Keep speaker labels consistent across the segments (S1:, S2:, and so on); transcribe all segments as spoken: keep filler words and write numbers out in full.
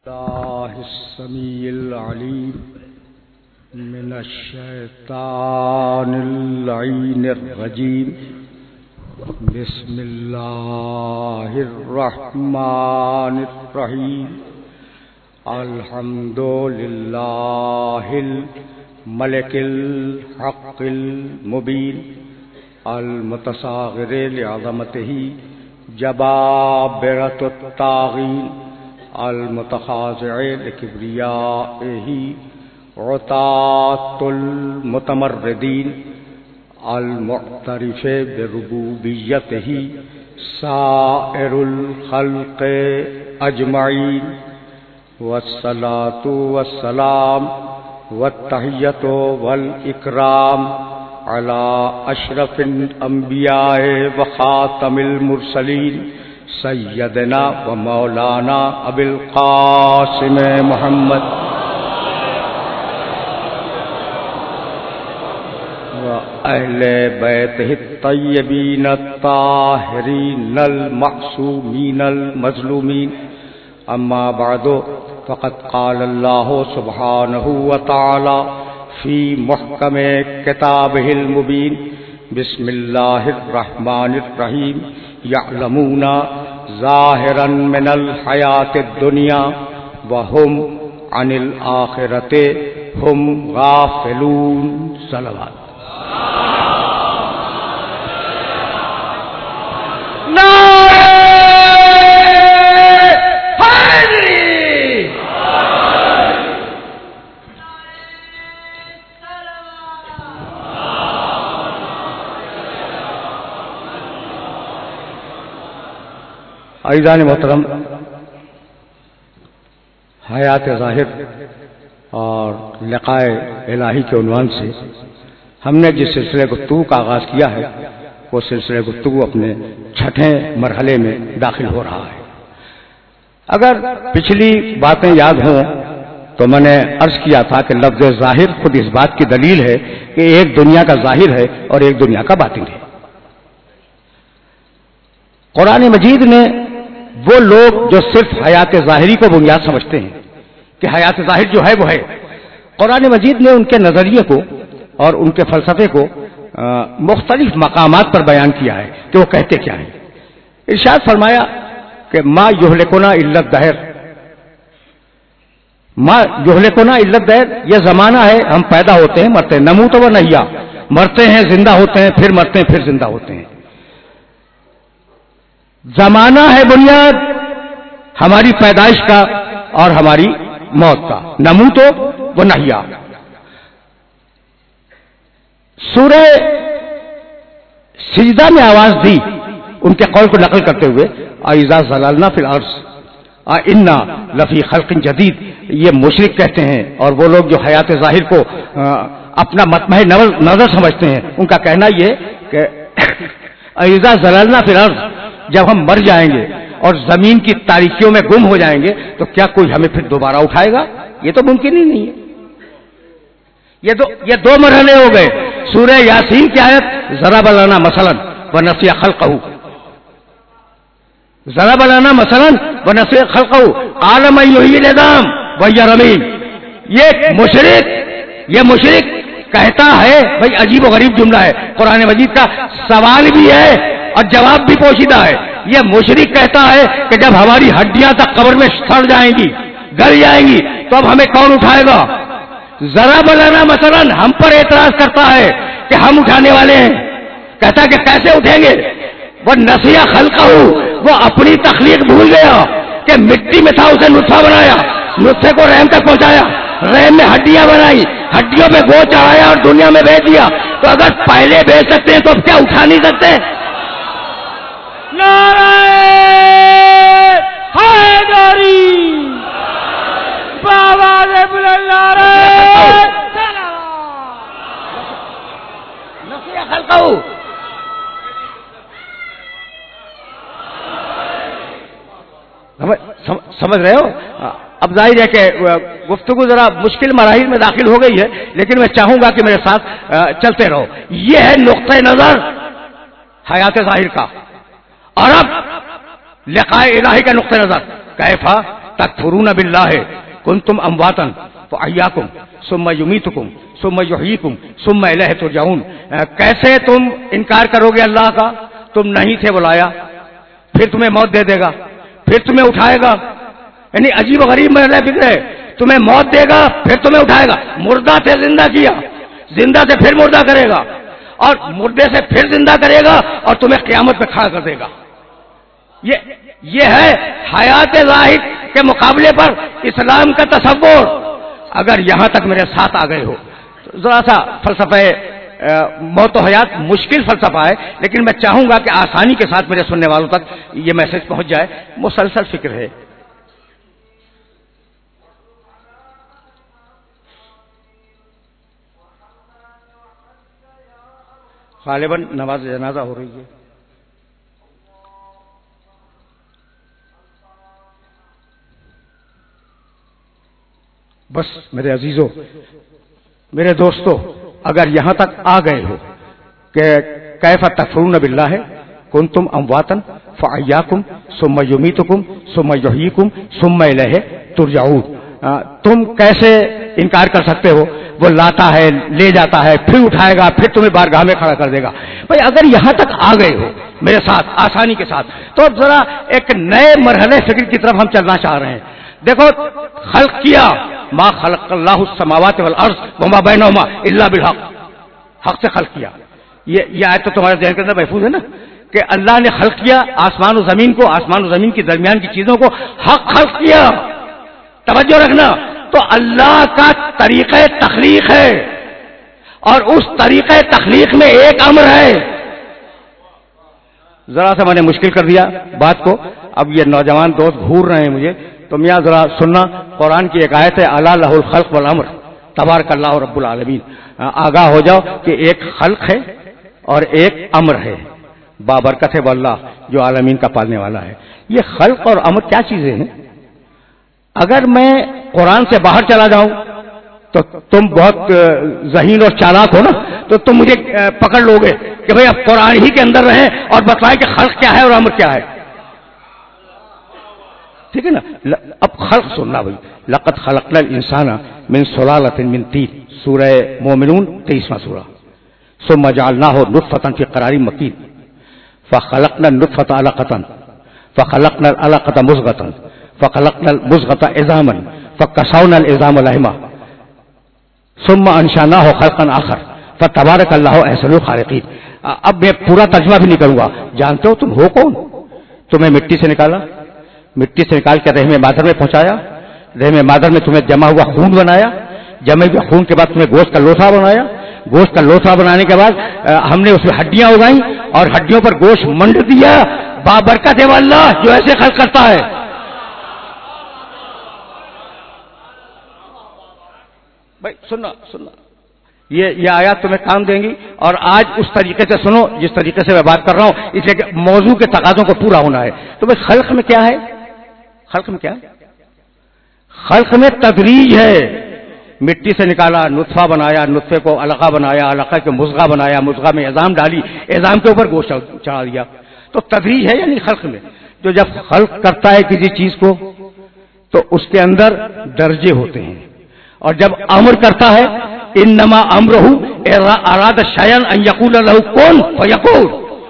S1: الله السميع العليم من الشيطان اللعين الرجيم. بسم الله الرحمن الرحيم. الحمد لله الملك الحق المبين المتصاغر لعظمته جبابرة الطاغين المتخاضع لكبريائه عتاة المتمردين المعترف بربوبيته سائر الخلق أجمعين. والصلاة والسلام والتحية والإكرام على أشرف الأنبياء وخاتم المرسلين سیدنا و مولانا ابی القاسم محمد و اہل بیتہ الطیبین الطاہرین المعصومین المظلومین. اما بعد فقد قال اللہ سبحانہ وتعالی فی محکم کتابہ المبین. بسم اللہ الرحمن الرحیم. یعلمون ظاہرا من الحیات الدنیا وهم عن الآخرۃ هم غافلون. صلوات. عزیزان محترم، حیات ظاہر اور لقاء الہی کے عنوان سے ہم نے جس سلسلے گفتگو کا آغاز کیا ہے وہ سلسلے گفتگو اپنے چھٹے مرحلے میں داخل ہو رہا ہے. اگر پچھلی باتیں یاد ہوں تو میں نے عرض کیا تھا کہ لفظ ظاہر خود اس بات کی دلیل ہے کہ ایک دنیا کا ظاہر ہے اور ایک دنیا کا باطن ہے. قرآن مجید نے وہ لوگ جو صرف حیات ظاہری کو بنیاد سمجھتے ہیں کہ حیات ظاہر جو ہے وہ ہے، قرآن مجید نے ان کے نظریے کو اور ان کے فلسفے کو مختلف مقامات پر بیان کیا ہے کہ وہ کہتے کیا ہیں. ارشاد فرمایا کہ ما یہلکنا الا الدہر، ما یہلکنا الا الدہر، یہ زمانہ ہے ہم پیدا ہوتے ہیں مرتے ہیں، نموت و نحیا، مرتے ہیں زندہ ہوتے ہیں پھر مرتے ہیں پھر زندہ ہوتے ہیں. زمانہ ہے بنیاد ہماری پیدائش کا اور ہماری موت کا، نموت و نحیا. سورہ سجدہ میں آواز دی ان کے قول کو نقل کرتے ہوئے، اذا زللنا فی الارض انا لفی خلق جدید. یہ مشرک کہتے ہیں اور وہ لوگ جو حیات ظاہر کو اپنا مطمع نظر سمجھتے ہیں، ان کا کہنا یہ کہ اذا زللنا فی الارض، جب ہم مر جائیں گے اور زمین کی تاریکیوں میں گم ہو جائیں گے تو کیا کوئی ہمیں پھر دوبارہ اٹھائے گا؟ یہ تو ممکن ہی نہیں ہے. یہ دو یہ دو مرحلے ہو گئے. سورہ یاسین کی آیت ضرب لنا مثلا ونسی خلقہ، ضرب لنا مثلا ونسی خلقہ قال من یحیی العظام وہی رمیم. یہ مشرک یہ مشرک کہتا ہے، بھائی عجیب و غریب جملہ ہے، قرآن مجید کا سوال بھی ہے اور جواب بھی پوشیدہ ہے. یہ مشرک کہتا ہے کہ جب ہماری ہڈیاں تک قبر میں سڑ جائیں گی، گل جائیں گی، تو اب ہمیں کون اٹھائے گا؟ ذرا بلانا مثلا ہم پر اعتراض کرتا ہے کہ ہم اٹھانے والے ہیں. کہتا ہے کہ کیسے اٹھیں گے؟ وہ نسیہ خلقہ، وہ اپنی تخلیق بھول گیا کہ مٹی میں تھا، اسے نطفہ بنایا، نطفے کو رحم تک پہنچایا، رحم میں ہڈیاں بنائی، ہڈیوں پہ گوشت چڑھایا اور دنیا میں بیچ دیا. تو اگر پہلے بیچ سکتے ہیں تو اب کیا اٹھا نہیں سکتے؟
S2: نعرہ حیدری بآواز بلند نعرہ
S1: نسیہ خلقہ. سمجھ رہے ہو؟ اب ظاہر ہے کہ گفتگو ذرا مشکل مراحل میں داخل ہو گئی ہے، لیکن میں چاہوں گا کہ میرے ساتھ چلتے رہو. یہ ہے نقطۂ نظر حیات ظاہر کا. اور اب لقاء الہی کا نقطہ نظر کیفا تکفرون باللہ کنتم امواتا فاحیاکم ثم یمیتکم ثم یحییکم ثم الیہ ترجعون. کیسے تم انکار کرو گے اللہ کا؟ تم نہیں تھے بلایا، پھر تمہیں موت دے دے گا، پھر تمہیں اٹھائے گا. یعنی عجیب و غریب مرحلہ فکر ہے. تمہیں موت دے گا پھر تمہیں اٹھائے گا، مردہ سے زندہ کیا، زندہ سے پھر مردہ کرے گا، اور مردے سے پھر زندہ کرے گا، اور تمہیں قیامت پہ کھڑا کر دے گا. یہ یہ ہے حیات ظاہر کے مقابلے پر اسلام کا تصور. اگر یہاں تک میرے ساتھ آ گئے ہو تو ذرا سا فلسفہ موت و حیات مشکل فلسفہ ہے، لیکن میں چاہوں گا کہ آسانی کے ساتھ میرے سننے والوں تک یہ میسج پہنچ جائے. مسلسل فکر ہے. غالباً نماز جنازہ ہو رہی ہے. بس میرے عزیزوں، میرے دوستو، اگر یہاں تک آ گئے ہو کہ کیف تکفرون باللہ کنتم امواتا فاحیاکم ثم یمیتکم ثم یحییکم ثم الیہ ترجعون، تم کیسے انکار کر سکتے ہو؟ وہ لاتا ہے، لے جاتا ہے، پھر اٹھائے گا، پھر تمہیں بارگاہ میں کھڑا کر دے گا. بھائی اگر یہاں تک آ گئے ہو میرے ساتھ آسانی کے ساتھ، تو اب ذرا ایک نئے مرحلے فکر کی طرف ہم چلنا چاہ رہے ہیں. دیکھو، خلق کیا، ما خلق اللہ السماوات والارض وما بینہما الا بالحق، حق سے خلق کیا. یہ یہ آیت تو تمہارے ذہن کے اندر محفوظ ہے نا، کہ اللہ نے خلق کیا آسمان و زمین کو، آسمان و زمین کے درمیان کی چیزوں کو حق خلق کیا. توجہ رکھنا، تو اللہ کا طریقہ تخلیق ہے، اور اس طریقہ تخلیق میں ایک امر ہے. ذرا سا میں نے مشکل کر دیا بات کو. اب یہ نوجوان دوست گھور رہے ہیں مجھے، تو میاں ذرا سننا. قرآن کی ایک آیت ہے، الا لہ الخلق والامر تبارک اللہ رب العالمین. آگاہ ہو جاؤ کہ ایک خلق ہے اور ایک امر ہے. بابرکت ہے واللہ جو عالمین کا پالنے والا ہے. یہ خلق اور امر کیا چیزیں ہیں؟ اگر میں قرآن سے باہر چلا جاؤں تو تم بہت ذہین اور چالاک ہو نا، تو تم مجھے پکڑ لو گے کہ بھئی اب قرآن ہی کے اندر رہیں اور بتلائیں کہ خلق کیا ہے اور امر کیا ہے. ٹھیک ہے نا؟ اب خلق سننا بھائی. لقد خلقنا الانسان من سلالۃ من طین، سورہ مومنون تیئیسواں سورہ. ثم جعلناہ نطفۃ فی قرار مکین فخلقنا النطفۃ علقۃ فخلقنا العلقۃ مضغۃ فخلقنا المضغۃ عظاما فکسونا العظام لحما ثم انشأناہ خلقا آخر فتبارک اللہ احسن الخالقین. اب میں پورا ترجمہ بھی نہیں کروں گا. جانتے ہو تم ہو کون؟ تمہیں مٹی سے نکالا، مٹی سے نکال کے رحم مادر میں پہنچایا، رحم مادر میں تمہیں جمع ہوا خون بنایا، جمع ہوئے خون کے بعد تمہیں گوشت کا لوتھڑا بنایا، گوشت کا لوتھڑا بنانے کے بعد ہم نے اس میں ہڈیاں اگائیں اور ہڈیوں پر گوشت منڈ دیا. بابرکت ہے واللہ جو ایسے خلق کرتا ہے. بھائی سننا سننا یہ یہ آیات تمہیں کام دیں گی، اور آج اس طریقے سے سنو جس طریقے سے میں بات کر رہا ہوں، اس لیے کہ موضوع کے تقاضوں کو پورا ہونا ہے. تو بھائی خلق میں کیا ہے؟ خلق میں کیا ہے؟ خلق میں تدریج ہے. مٹی سے نکالا، نطفہ بنایا، نطفے کو علقہ بنایا، علقہ کے مضغہ بنایا، مضغہ میں اعظام ڈالی، اعظام کے اوپر گوشت چڑھا دیا. تو تدریج ہے یعنی خلق میں. جو جب خلق کرتا ہے کسی چیز کو تو اس کے اندر درجے ہوتے ہیں، اور جب امر کرتا ہے انما امرہ اراد شیئا ان یقول لہ کن فیکون.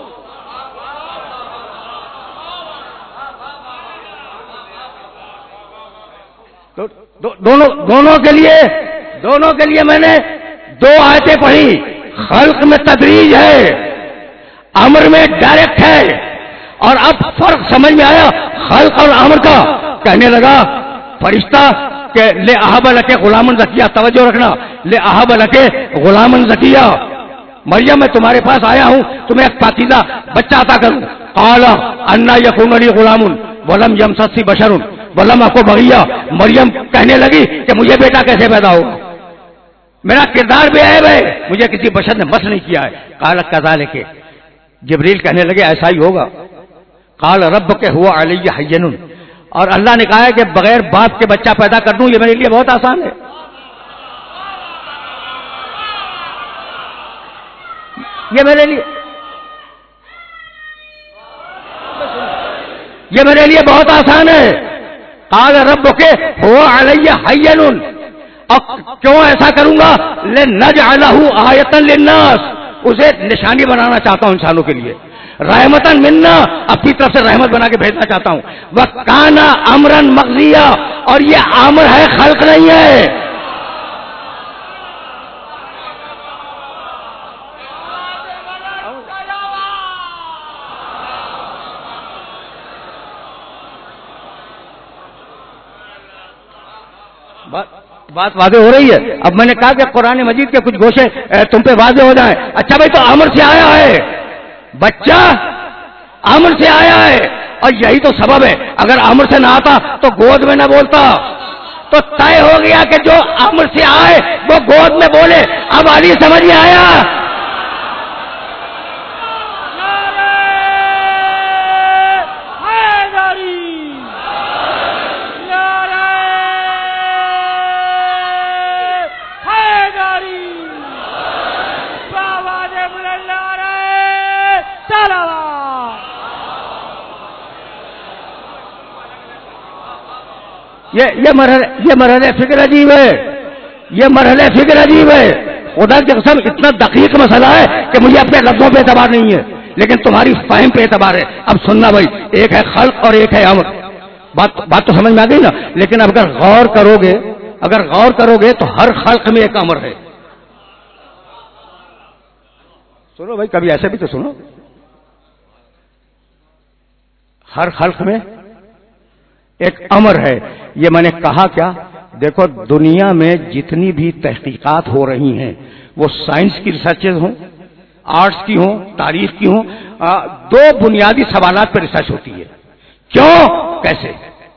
S1: دونوں دونوں کے لیے دونوں کے لیے میں نے دو آیتیں پڑھی. خلق میں تدریج ہے، امر میں ڈائریکٹ ہے. اور اب فرق سمجھ میں آیا خلق اور امر کا. کہنے لگا فرشتہ کہ لے احب لک غلامن زکیہ، توجہ رکھنا، لے احب لک غلامن زکیہ، مریم میں تمہارے پاس آیا ہوں تمہیں ایک پاکیزہ بچہ عطا کروں. قال انا یکون لی غلام ولم یمسسنی بشر ولم اک بغیا. مریم کہنے لگی کہ مجھے بیٹا کیسے پیدا ہوگا، میرا کردار بے عیب ہے، مجھے کسی بشر نے مس نہیں کیا ہے. قال کذالک، جبریل کہنے لگے ایسا ہی ہوگا. قال ربک هو علی حین، اور اللہ نے کہا ہے کہ بغیر باپ کے بچہ پیدا کر دوں یہ میرے لیے بہت آسان ہے. یہ میرے لیے یہ میرے لیے بہت آسان ہے. قال ربک هو علی حین، اور کیوں ایسا کروں گا؟ لنجعلہ آیۃ للناس، اسے نشانی بنانا چاہتا ہوں انسانوں کے لیے، رحمتاً منا، اپنی طرف سے رحمت بنا کے بھیجنا چاہتا ہوں، وکان امرا مقضیا، اور یہ امر ہے، خلق نہیں ہے۔ بات واضح ہو رہی ہے؟ اب میں نے کہا کہ قرآن مجید کے کچھ گوشے تم پہ واضح ہو جائیں۔ اچھا بھائی، تو امر سے آیا ہے، بچہ امر سے آیا ہے، اور یہی تو سبب ہے، اگر امر سے نہ آتا تو گود میں نہ بولتا، تو طے ہو گیا کہ جو امر سے آئے وہ گود میں بولے۔ اب علی سمجھ میں آیا؟ یہ یہ مرحلہ یہ مرحلہ فکر عجیب ہے، یہ مرحلہ فکر عجیب ہے۔ خدا کی قسم اتنا دقیق مسئلہ ہے کہ مجھے اپنے لفظوں پہ اعتبار نہیں ہے، لیکن تمہاری فہم پہ اعتبار ہے۔ اب سننا بھائی، ایک ہے خلق اور ایک ہے امر، بات بات تو سمجھ میں آ گئی نا؟ لیکن اب اگر غور کرو گے اگر غور کرو گے تو ہر خلق میں ایک امر ہے۔ سنو بھائی، کبھی ایسے بھی تو سنو، ہر خلق میں ایک امر ہے۔ یہ میں نے کہا کیا؟ دیکھو، دنیا میں جتنی بھی تحقیقات ہو رہی ہیں، وہ سائنس کی ریسرچز ہوں، آرٹس کی ہوں، تاریخ کی ہوں، دو بنیادی سوالات پر ریسرچ ہوتی ہے: کیوں، کیسے۔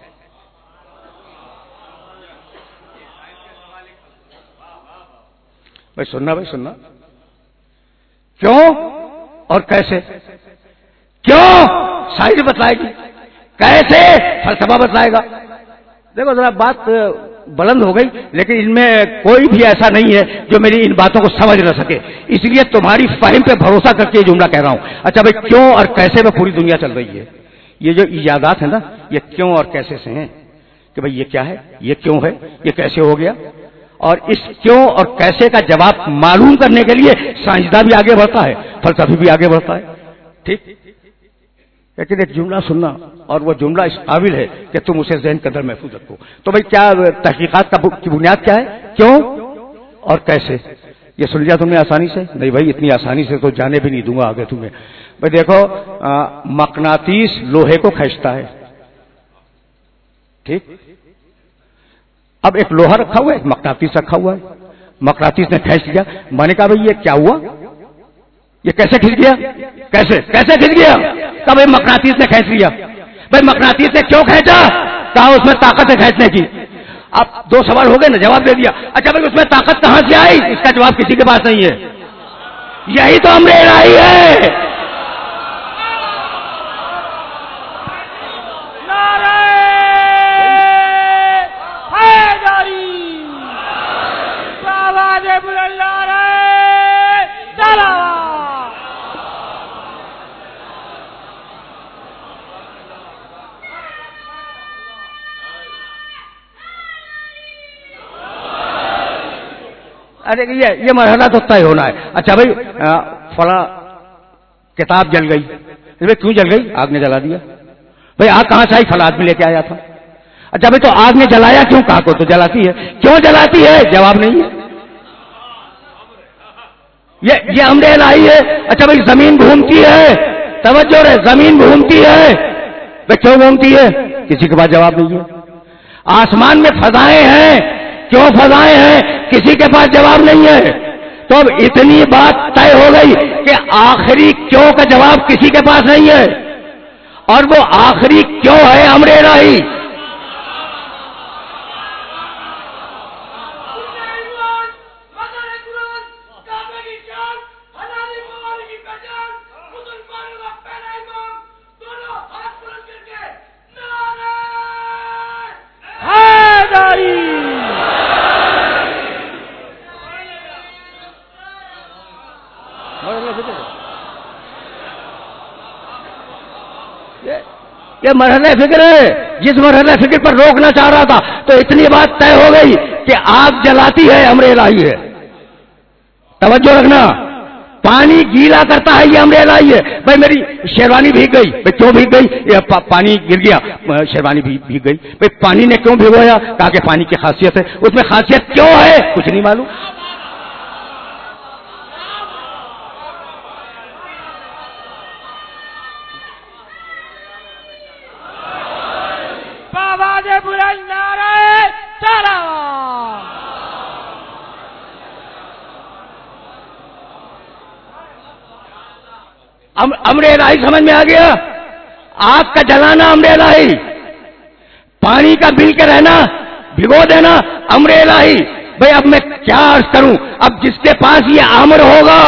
S1: بھائی سننا بھائی سننا کیوں اور کیسے۔ کیوں سائنس بتلائے گی، کیسے فلسفہ بتلائے گا۔ دیکھو ذرا بات بلند ہو گئی، لیکن ان میں کوئی بھی ایسا نہیں ہے جو میری ان باتوں کو سمجھ نہ سکے، اس لیے تمہاری فہم پہ بھروسہ کر کے یہ جملہ کہہ رہا ہوں۔ اچھا بھائی، کیوں اور کیسے میں پوری دنیا چل رہی ہے۔ یہ جو ایجادات ہیں نا، یہ کیوں اور کیسے سے ہیں، کہ بھائی یہ کیا ہے، یہ کیوں ہے، یہ کیسے ہو گیا۔ اور اس کیوں اور کیسے کا جواب معلوم کرنے کے لیے سائنسداں بھی آگے بڑھتا ہے، فلسفی بھی آگے بڑھتا ہے، ٹھیک۔ لیکن ایک جملہ سننا، اور وہ جملہ اس قابل ہے کہ تم اسے ذہن کے اندر محفوظ رکھو۔ تو بھائی کیا تحقیقات کی بنیاد کیا ہے؟ کیوں اور کیسے۔ یہ سن لیا تم نے آسانی سے؟ نہیں بھائی، اتنی آسانی سے تو جانے بھی نہیں دوں گا آگے تمہیں۔ بھائی دیکھو، مقناطیس لوہے کو کھینچتا ہے، ٹھیک۔ اب ایک لوہا رکھا ہوا ہے، ایک مقناطیس رکھا ہوا ہے، مقناطیس نے کھینچ لیا۔ میں نے کہا بھائی یہ کیا ہوا، یہ کیسے کھنچ گیا، کیسے کیسے کھنچ گیا؟ کہا بھائی مقناطیس نے کھینچ لیا۔ بھائی مقناطیس نے کیوں کھینچا؟ کہا اس میں طاقت ہے کھینچنے کی۔ اب دو سوال ہو گئے نا، جواب دے دیا۔ اچھا بھائی اس میں طاقت کہاں سے آئی؟ اس کا جواب کسی کے پاس نہیں ہے۔ یہی تو امر الہی ہے۔ ارے یہ یہ مرحلہ تو طے ہونا ہے۔ اچھا بھائی، فلاں کتاب جل گئی، بھائی کیوں جل گئی؟ آگ نے جلا دیا۔ بھائی آگ کہاں سے آئی؟ فلاں آدمی لے کے آیا تھا۔ اچھا بھائی تو آگ نے جلایا کیوں؟ کہا کو تو جلاتی ہے، کیوں جلاتی ہے؟ جواب نہیں ہے۔ یہ یہ امر الہی ہے۔ اچھا بھائی زمین گھومتی ہے، توجہ رہے، زمین گھومتی ہے، بھائی کیوں گھومتی ہے؟ کسی کے پاس جواب نہیں ہے۔ آسمان میں فضائیں ہیں، کیوں فضائیں ہیں؟ کسی کے پاس جواب نہیں ہے۔ تو اب اتنی بات طے ہو گئی کہ آخری کیوں کا جواب کسی کے پاس نہیں ہے، اور وہ آخری کیوں ہے امر الہی۔ یہ مرحلہ فکر ہے، جس مرحلہ فکر پر روکنا چاہ رہا تھا تو اتنی بات طے ہو گئی کہ آگ جلاتی ہے امر الہی ہے. توجہ رکھنا, پانی گیلا کرتا ہے یہ امر الہی ہے. بھائی میری شیروانی بھیگ گئی, بھائی کیوں بھیگ گئی؟ یہ پانی گر گیا, شیروانی بھی بھیگ گئی. بھائی پانی نے کیوں بھگویا؟ کہا کہ پانی کی خاصیت ہے. اس میں خاصیت کیوں ہے کچھ نہیں معلوم.
S2: بابا دے بلند نعرہ تکبیر.
S1: امر الہی سمجھ میں آ گیا. آگ کا جلانا امر الہی, پانی کا بل کے رہنا بھگو دینا امر الہی. بھائی اب میں کیا عرض کروں, اب جس کے پاس یہ امر ہوگا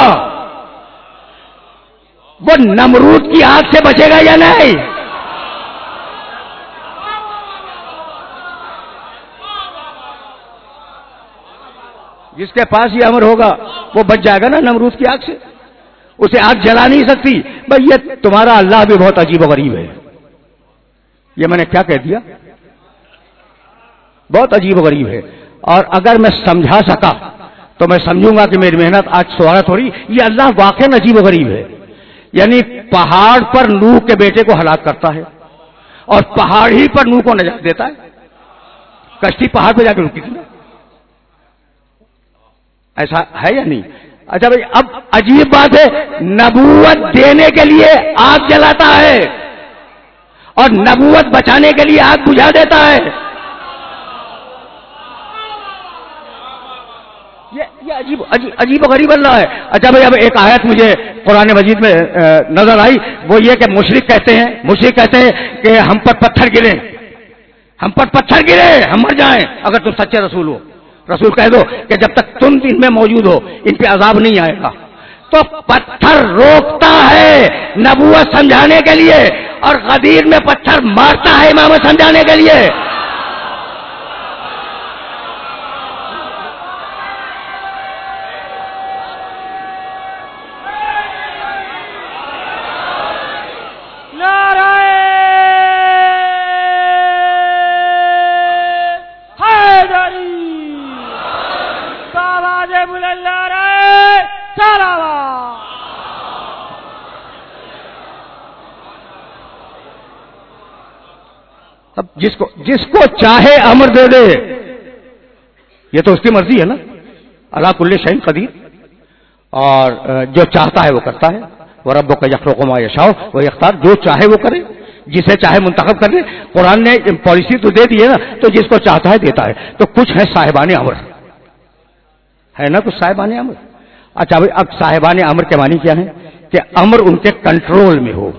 S1: وہ نمرود کی آگ سے بچے گا یا نہیں؟ جس کے پاس یہ امر ہوگا وہ بچ جائے گا نا نمرود کی آگ سے, اسے آگ جلا نہیں سکتی. بھائی یہ تمہارا اللہ بھی بہت عجیب و غریب ہے. یہ میں نے کیا کہہ دیا؟ بہت عجیب و غریب ہے. اور اگر میں سمجھا سکا تو میں سمجھوں گا کہ میری محنت آج سوارت ہو رہی. یہ اللہ واقعی عجیب و غریب ہے. یعنی پہاڑ پر نوح کے بیٹے کو ہلاک کرتا ہے اور پہاڑ ہی پر نوح کو نجات دیتا ہے. کشتی پہاڑ پہ جا کے رکی تھی نا, ایسا ہے یا نہیں؟ اچھا بھائی اب عجیب بات ہے, نبوت دینے کے لیے آگ جلاتا ہے اور نبوت بچانے کے لیے آگ بجھا دیتا ہے. یہ یہ عجیب عجیب و غریب اللہ ہے. اچھا بھائی اب ایک آیت مجھے قرآن مجید میں نظر آئی, وہ یہ کہ مشرک کہتے ہیں مشرک کہتے ہیں کہ ہم پر پتھر گرے, ہم پر پتھر گرے ہم مر جائیں اگر تم سچے رسول ہو. رسول کہہ دو کہ جب تک تم ان میں موجود ہو ان پہ عذاب نہیں آئے گا. تو پتھر روکتا ہے نبوت سمجھانے کے لیے اور غدیر میں پتھر مارتا ہے امامت سمجھانے کے لیے. اب جس کو جس کو چاہے امر دے دے, یہ تو اس کی مرضی ہے نا. اللہ کل شیء قدیر, اور جو چاہتا ہے وہ کرتا ہے. وربک یخلق ما یشاء و یختار, جو چاہے وہ کرے, جسے چاہے منتخب کر لے. قرآن نے پالیسی تو دے دی ہے نا, تو جس کو چاہتا ہے دیتا ہے. تو کچھ ہے صاحبان امر, ہے نا کچھ صاحبان امر. اچھا بھائی اب صاحبان امر کے معنی کیا ہے؟ کہ امر ان کے کنٹرول میں ہو.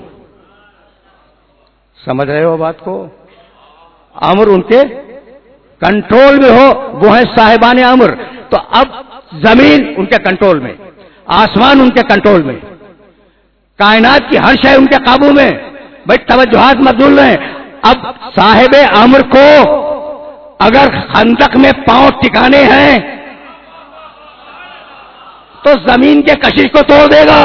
S1: سمجھ رہے ہو بات کو؟ امر ان کے کنٹرول میں ہو, وہ ہے صاحبان امر. تو اب زمین ان کے کنٹرول میں, آسمان ان کے کنٹرول میں, کائنات کی ہر شے ان کے قابو میں. بھائی توجہات مبذول رہے. اب صاحب امر کو اگر خندق میں پاؤں ٹکانے ہیں تو زمین کے کشش کو توڑ دے گا.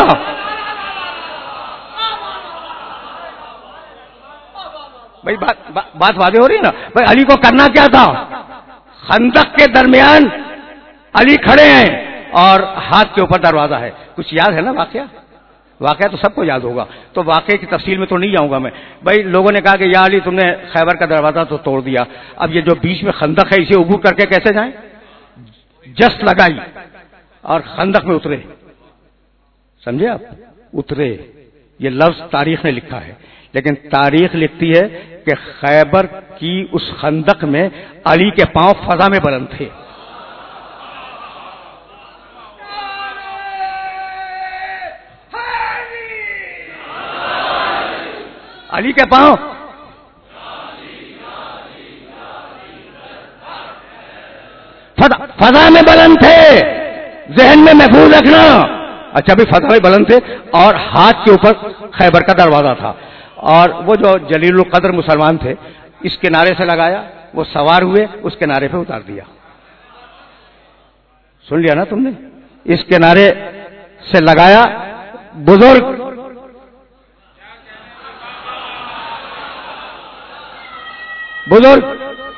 S1: بھائی بات بات واضح ہو رہی ہے نا. بھائی علی کو کرنا کیا تھا؟ خندق کے درمیان علی کھڑے ہیں اور ہاتھ کے اوپر دروازہ ہے. کچھ یاد ہے نا واقعہ؟ واقعہ تو سب کو یاد ہوگا, تو واقعے کی تفصیل میں تو نہیں جاؤں گا میں. بھائی لوگوں نے کہا کہ یا علی تم نے خیبر کا دروازہ تو توڑ دیا, اب یہ جو بیچ میں خندق ہے اسے عبور کر کے کیسے جائیں؟ جست لگائی اور خندق میں اترے. سمجھے آپ؟ اترے. یہ لفظ تاریخ نے لکھا ہے, لیکن تاریخ لکھتی ہے کہ خیبر کی اس خندق میں علی کے پاؤں فضا میں بلند تھے. علی کے پاؤں فضا میں بلند تھے, ذہن میں محفوظ رکھنا. اچھا بھی فضا میں بلند تھے اور ہاتھ کے اوپر خیبر کا دروازہ تھا. اور وہ جو جلیل القدر مسلمان تھے اس کنارے سے لگایا, وہ سوار ہوئے اس کنارے پہ اتار دیا. سن لیا نا تم نے؟ اس کنارے سے لگایا. بزرگ بزرگ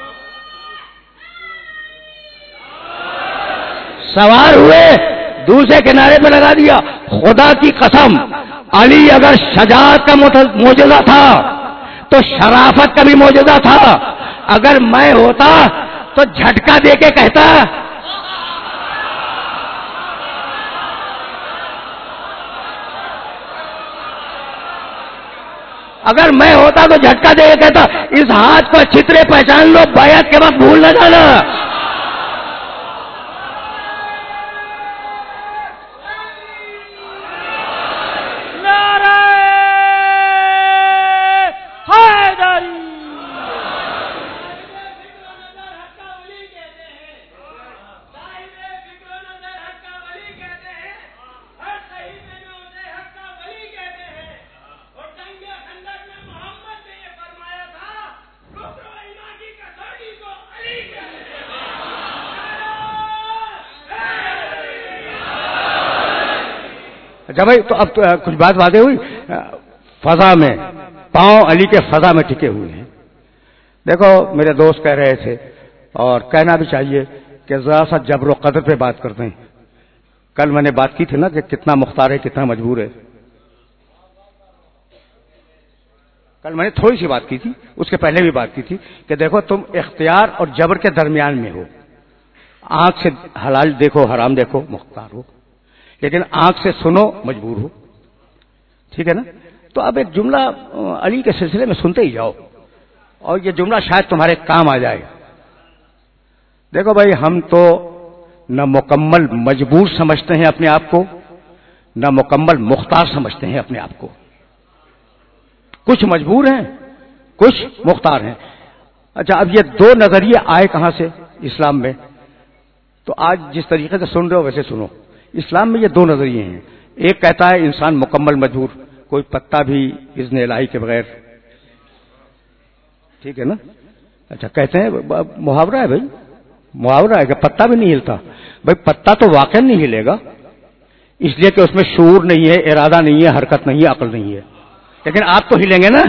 S1: سوار ہوئے، دوسرے کنارے پہ لگا دیا. خدا کی قسم علی اگر شجاعت کا معجزہ تھا تو شرافت کا بھی معجزہ تھا. اگر میں ہوتا تو جھٹکا دے کے کہتا اگر میں ہوتا تو جھٹکا دے کے کہتا اس ہاتھ کو اچھی طرح پہچان لو، بیعت کے وقت بھول نہ جانا. اچھا بھائی، تو اب تو کچھ بات واضح ہوئی. فضا میں پاؤں علی کے فضا میں ٹکے ہوئے ہیں. دیکھو میرے دوست کہہ رہے تھے اور کہنا بھی چاہیے کہ ذرا سا جبر و قدر پہ بات کرتے ہیں. کل میں نے بات کی تھی نا کہ کتنا مختار ہے کتنا مجبور ہے. کل میں نے تھوڑی سی بات کی تھی، اس کے پہلے بھی بات کی تھی کہ دیکھو تم اختیار اور جبر کے درمیان میں ہو. آنکھ سے حلال دیکھو حرام دیکھو مختار ہو، لیکن آنکھ سے سنو مجبور ہو. ٹھیک ہے نا؟ تو اب ایک جملہ علی کے سلسلے میں سنتے ہی جاؤ اور یہ جملہ شاید تمہارے کام آ جائے. دیکھو بھائی، ہم تو نہ مکمل مجبور سمجھتے ہیں اپنے آپ کو، نہ مکمل مختار سمجھتے ہیں اپنے آپ کو. کچھ مجبور ہیں، کچھ مختار ہیں. اچھا، اب یہ دو نظریے آئے کہاں سے اسلام میں؟ تو آج جس طریقے سے سن رہے ہو ویسے سنو. اسلام میں یہ دو نظریے ہیں. ایک کہتا ہے انسان مکمل مجبور، کوئی پتا بھی اذن الہی کے بغیر. ٹھیک ہے نا؟ اچھا، کہتے ہیں محاورہ ہے بھائی، محاورہ ہے کہ پتا بھی نہیں ہلتا. بھائی پتا تو واقع نہیں ہلے گا، اس لیے کہ اس میں شعور نہیں ہے، ارادہ نہیں ہے، حرکت نہیں ہے، عقل نہیں ہے. لیکن آپ تو ہلیں گے نا.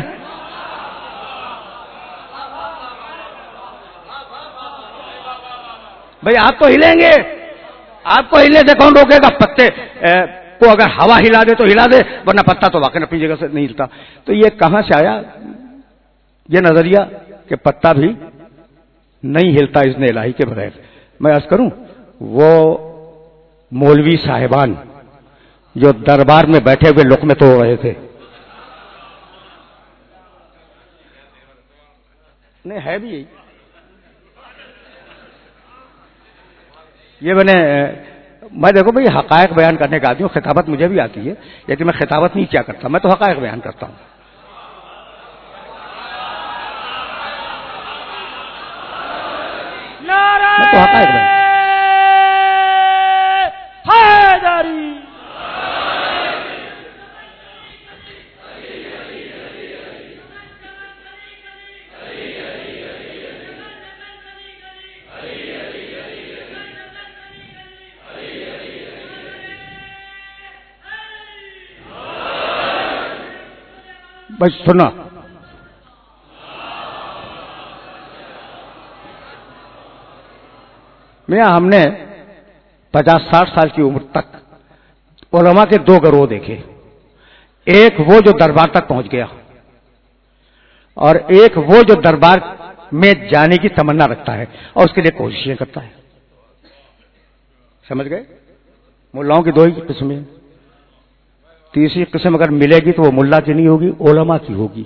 S1: بھائی آپ تو ہلیں گے، آپ کو ہلنے سے کون روکے گا؟ پتے کو اگر ہوا ہلا دے تو ہلا دے، ورنہ پتا تو واقعی اپنی جگہ سے نہیں ہلتا. تو یہ کہاں سے آیا یہ نظریہ کہ پتا بھی نہیں ہلتا اذن الہی کے بغیر؟ میں عرض کروں، وہ مولوی صاحبان جو دربار میں بیٹھے ہوئے لقمے توڑ رہے تھے، نہیں ہے بھی یہی. یہ میں نے میں دیکھو بھائی حقائق بیان کرنے کا آدمی ہوں، خطابت مجھے بھی آتی ہے، لیکن میں خطابت نہیں کیا کرتا، میں تو حقائق بیان کرتا ہوں. میں تو حقائق بیان بس سنا. میاں ہم نے پچاس ساٹھ سال کی عمر تک علماء کے دو گروہ دیکھے. ایک وہ جو دربار تک پہنچ گیا، اور ایک وہ جو دربار میں جانے کی تمنا رکھتا ہے اور اس کے لیے کوششیں کرتا ہے. سمجھ گئے؟ ملاؤں کی دو ہی قسمیں. تیسری قسم اگر ملے گی تو وہ ملا کی نہیں ہوگی، علماء کی ہوگی.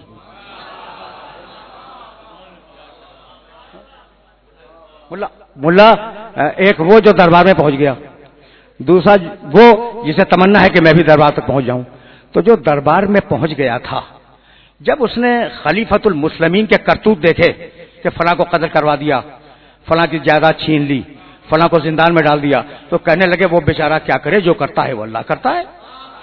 S1: ملا ملا ایک وہ جو دربار میں پہنچ گیا، دوسرا وہ جسے تمنا ہے کہ میں بھی دربار تک پہنچ جاؤں. تو جو دربار میں پہنچ گیا تھا، جب اس نے خلیفۃ المسلمین کے کرتوت دیکھے کہ فلاں کو قتل کروا دیا، فلاں کی جائیداد چھین لی، فلاں کو زندان میں ڈال دیا، تو کہنے لگے وہ بیچارہ کیا کرے، جو کرتا ہے وہ اللہ کرتا ہے.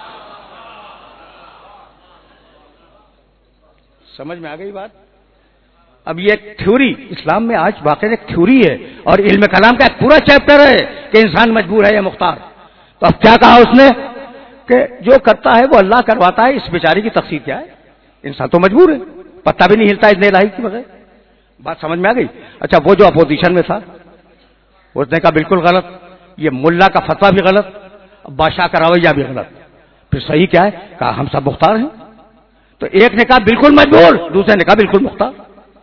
S1: سمجھ میں آ گئی بات؟ اب یہ ایک تھیوری اسلام میں آج واقعی ایک تھیوری ہے، اور علم کلام کا ایک پورا چیپٹر ہے کہ انسان مجبور ہے یا مختار. تو اب کیا کہا اس نے کہ جو کرتا ہے وہ اللہ کرواتا ہے. اس بیچاری کی تقصیر کیا ہے؟ انسان تو مجبور ہے، پتہ بھی نہیں ہلتا اذن الہی کے بغیر. بات سمجھ میں آ گئی؟ اچھا وہ جو اپوزیشن میں تھا اس نے کہا بالکل غلط، یہ ملا کا فتویٰ بھی غلط، بادشاہ کا رویہ بھی غلط، پھر صحیح کیا ہے؟ کہا ہم سب مختار ہیں. تو ایک نے کہا بالکل مجبور، دوسرے نے کہا بالکل مختار.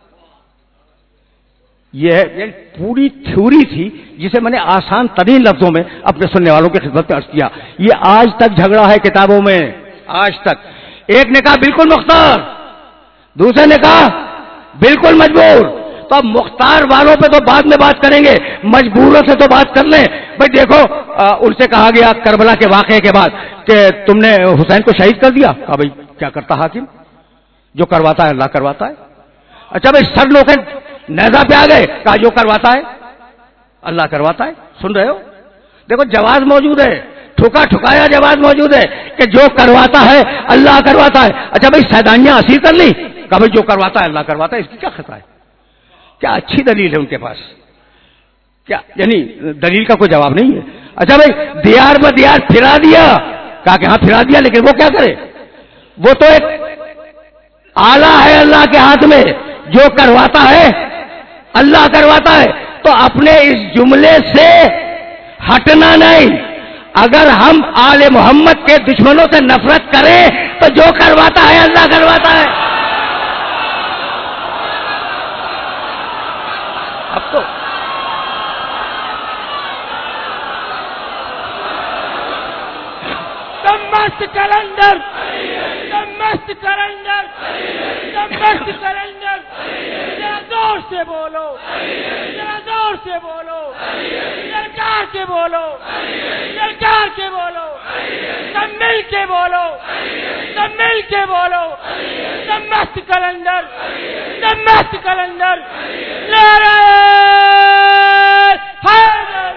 S1: یہ پوری تھیوری تھی جسے میں نے آسان ترین لفظوں میں اپنے سننے والوں کی خدمت میں عرض کیا. یہ آج تک جھگڑا ہے کتابوں میں، آج تک. ایک نے کہا بالکل مختار، دوسرے نے کہا بالکل مجبور. تو اب مختار والوں پہ تو بعد میں بات کریں گے، مجبوروں سے تو بات کر لیں. بھائی دیکھو ان سے کہا گیا کربلا کے واقعے کے بعد کہ تم نے حسین کو شہید کر دیا. کہا بھائی کیا کرتا حاکم، جو کرواتا ہے اللہ کرواتا ہے. اچھا بھائی سر لوگ نیزہ پہ آ گئے، کہا جو کرواتا ہے اللہ کرواتا ہے. سن رہے ہو؟ دیکھو جواز موجود ہے، ٹھکا ٹھکایا جواز موجود ہے کہ جو کرواتا ہے اللہ کرواتا ہے. اچھا بھائی سیدانیاں حاصل کر لی، کہا بھائی جو کرواتا ہے اللہ کرواتا ہے. اس کی کیا خطا ہے؟ کیا اچھی دلیل ہے ان کے پاس؟ کیا یعنی دلیل کا کوئی جواب نہیں ہے. اچھا بھائی دیار ب دیار پھرا دیا، کہا کہ ہاں پھرا دیا، لیکن وہ کیا کرے؟ وہ تو ایک آلہ ہے اللہ کے ہاتھ میں، جو کرواتا ہے اللہ کرواتا ہے. تو اپنے اس جملے سے ہٹنا نہیں. اگر ہم آل محمد کے دشمنوں سے نفرت کریں تو جو کرواتا ہے اللہ کرواتا ہے. اب تو
S2: مست کلندر مست کلندر مست کلندر ذرا زور سے بولو، ذرا زور سے بولو، للکار کے بولو، للکار کے بولو، سب مل کے بولو، سب مل کے بولو. مست کلندر مست کلندر نعرہ حیدر.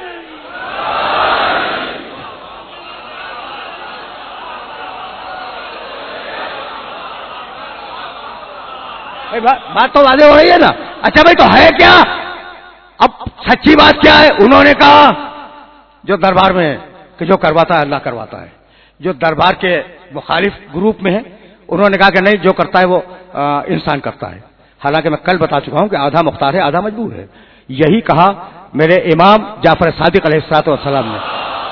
S1: بات تو واضح ہو رہی ہے نا. اچھا بھائی تو ہے کیا؟ اب سچی بات کیا ہے؟ انہوں نے کہا جو دربار میں ہے کہ جو کرواتا ہے اللہ کرواتا ہے. جو دربار کے مخالف گروپ میں ہے انہوں نے کہا کہ نہیں جو کرتا ہے وہ انسان کرتا ہے. حالانکہ میں کل بتا چکا ہوں کہ آدھا مختار ہے آدھا مجبور ہے. یہی کہا میرے امام جعفر صادق علیہ الصلوۃ والسلام نے.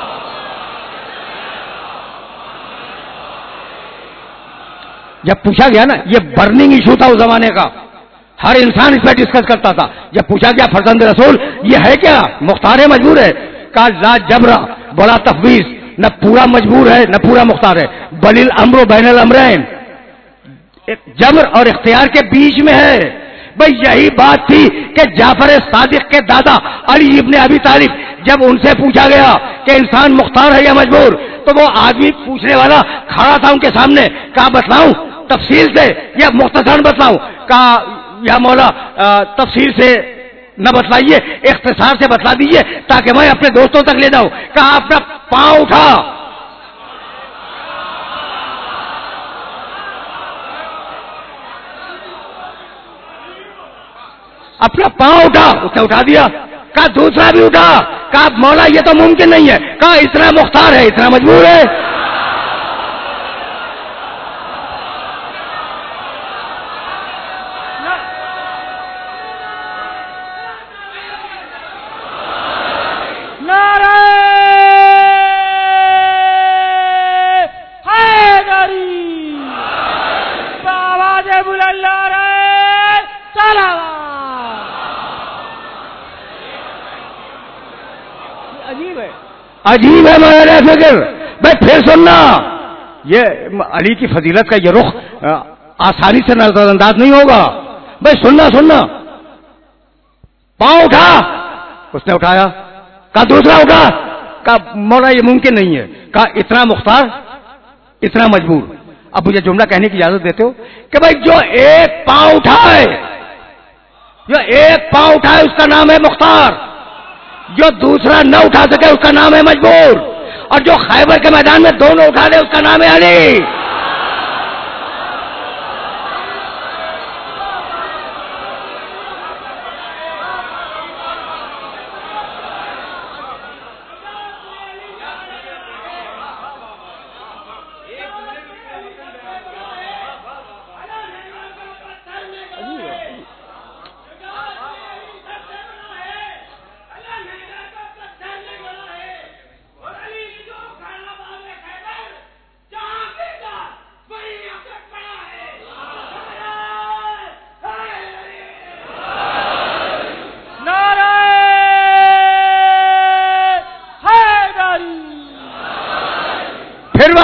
S1: جب پوچھا گیا نا، یہ برننگ ایشو تھا اس زمانے کا، ہر انسان اس پہ ڈسکس کرتا تھا. جب پوچھا گیا فرزند رسول یہ ہے کیا؟ مختار ہے مجبور ہے؟ کہا لا جبرا، بڑا تفویض، نہ پورا مجبور ہے نہ پورا مختار ہے، بل الامر بین الامرین، جبر اور اختیار کے بیچ میں ہے. بھئی یہی بات تھی کہ جعفر صادق کے دادا علی ابن ابی طالب جب ان سے پوچھا گیا کہ انسان مختار ہے یا مجبور، تو وہ آدمی پوچھنے والا کھڑا تھا ان کے سامنے. کہا بتلاؤں تفصیل سے یا مختصر بتلاؤں؟ کہا یا مولا تفصیل سے نہ بتلائیے، اختصار سے بتلا دیجئے تاکہ میں اپنے دوستوں تک لے جاؤں. کہا اپنا پاؤں اٹھا، اپنا پاؤں اٹھا. اس نے اٹھا دیا. کہا دوسرا بھی اٹھا. کہا مولا یہ تو ممکن نہیں ہے. کہا اتنا مختار ہے اتنا مجبور ہے. عجیب ہے میرے فکر. بھائی پھر سننا، یہ علی کی فضیلت کا یہ رخ آسانی سے نظر انداز نہیں ہوگا. بھائی سننا سننا پاؤں اٹھا. اس نے اٹھایا. کہا دوسرا اٹھا. کہا مولا یہ ممکن نہیں ہے. کہا اتنا مختار اتنا مجبور. اب مجھے جملہ کہنے کی اجازت دیتے ہو کہ بھائی جو ایک پاؤں اٹھائے جو ایک پاؤں اٹھائے اس کا نام ہے مختار، جو دوسرا نہ اٹھا سکے اس کا نام ہے مجبور، اور جو خیبر کے میدان میں دونوں اٹھا لے اس کا نام ہے علی.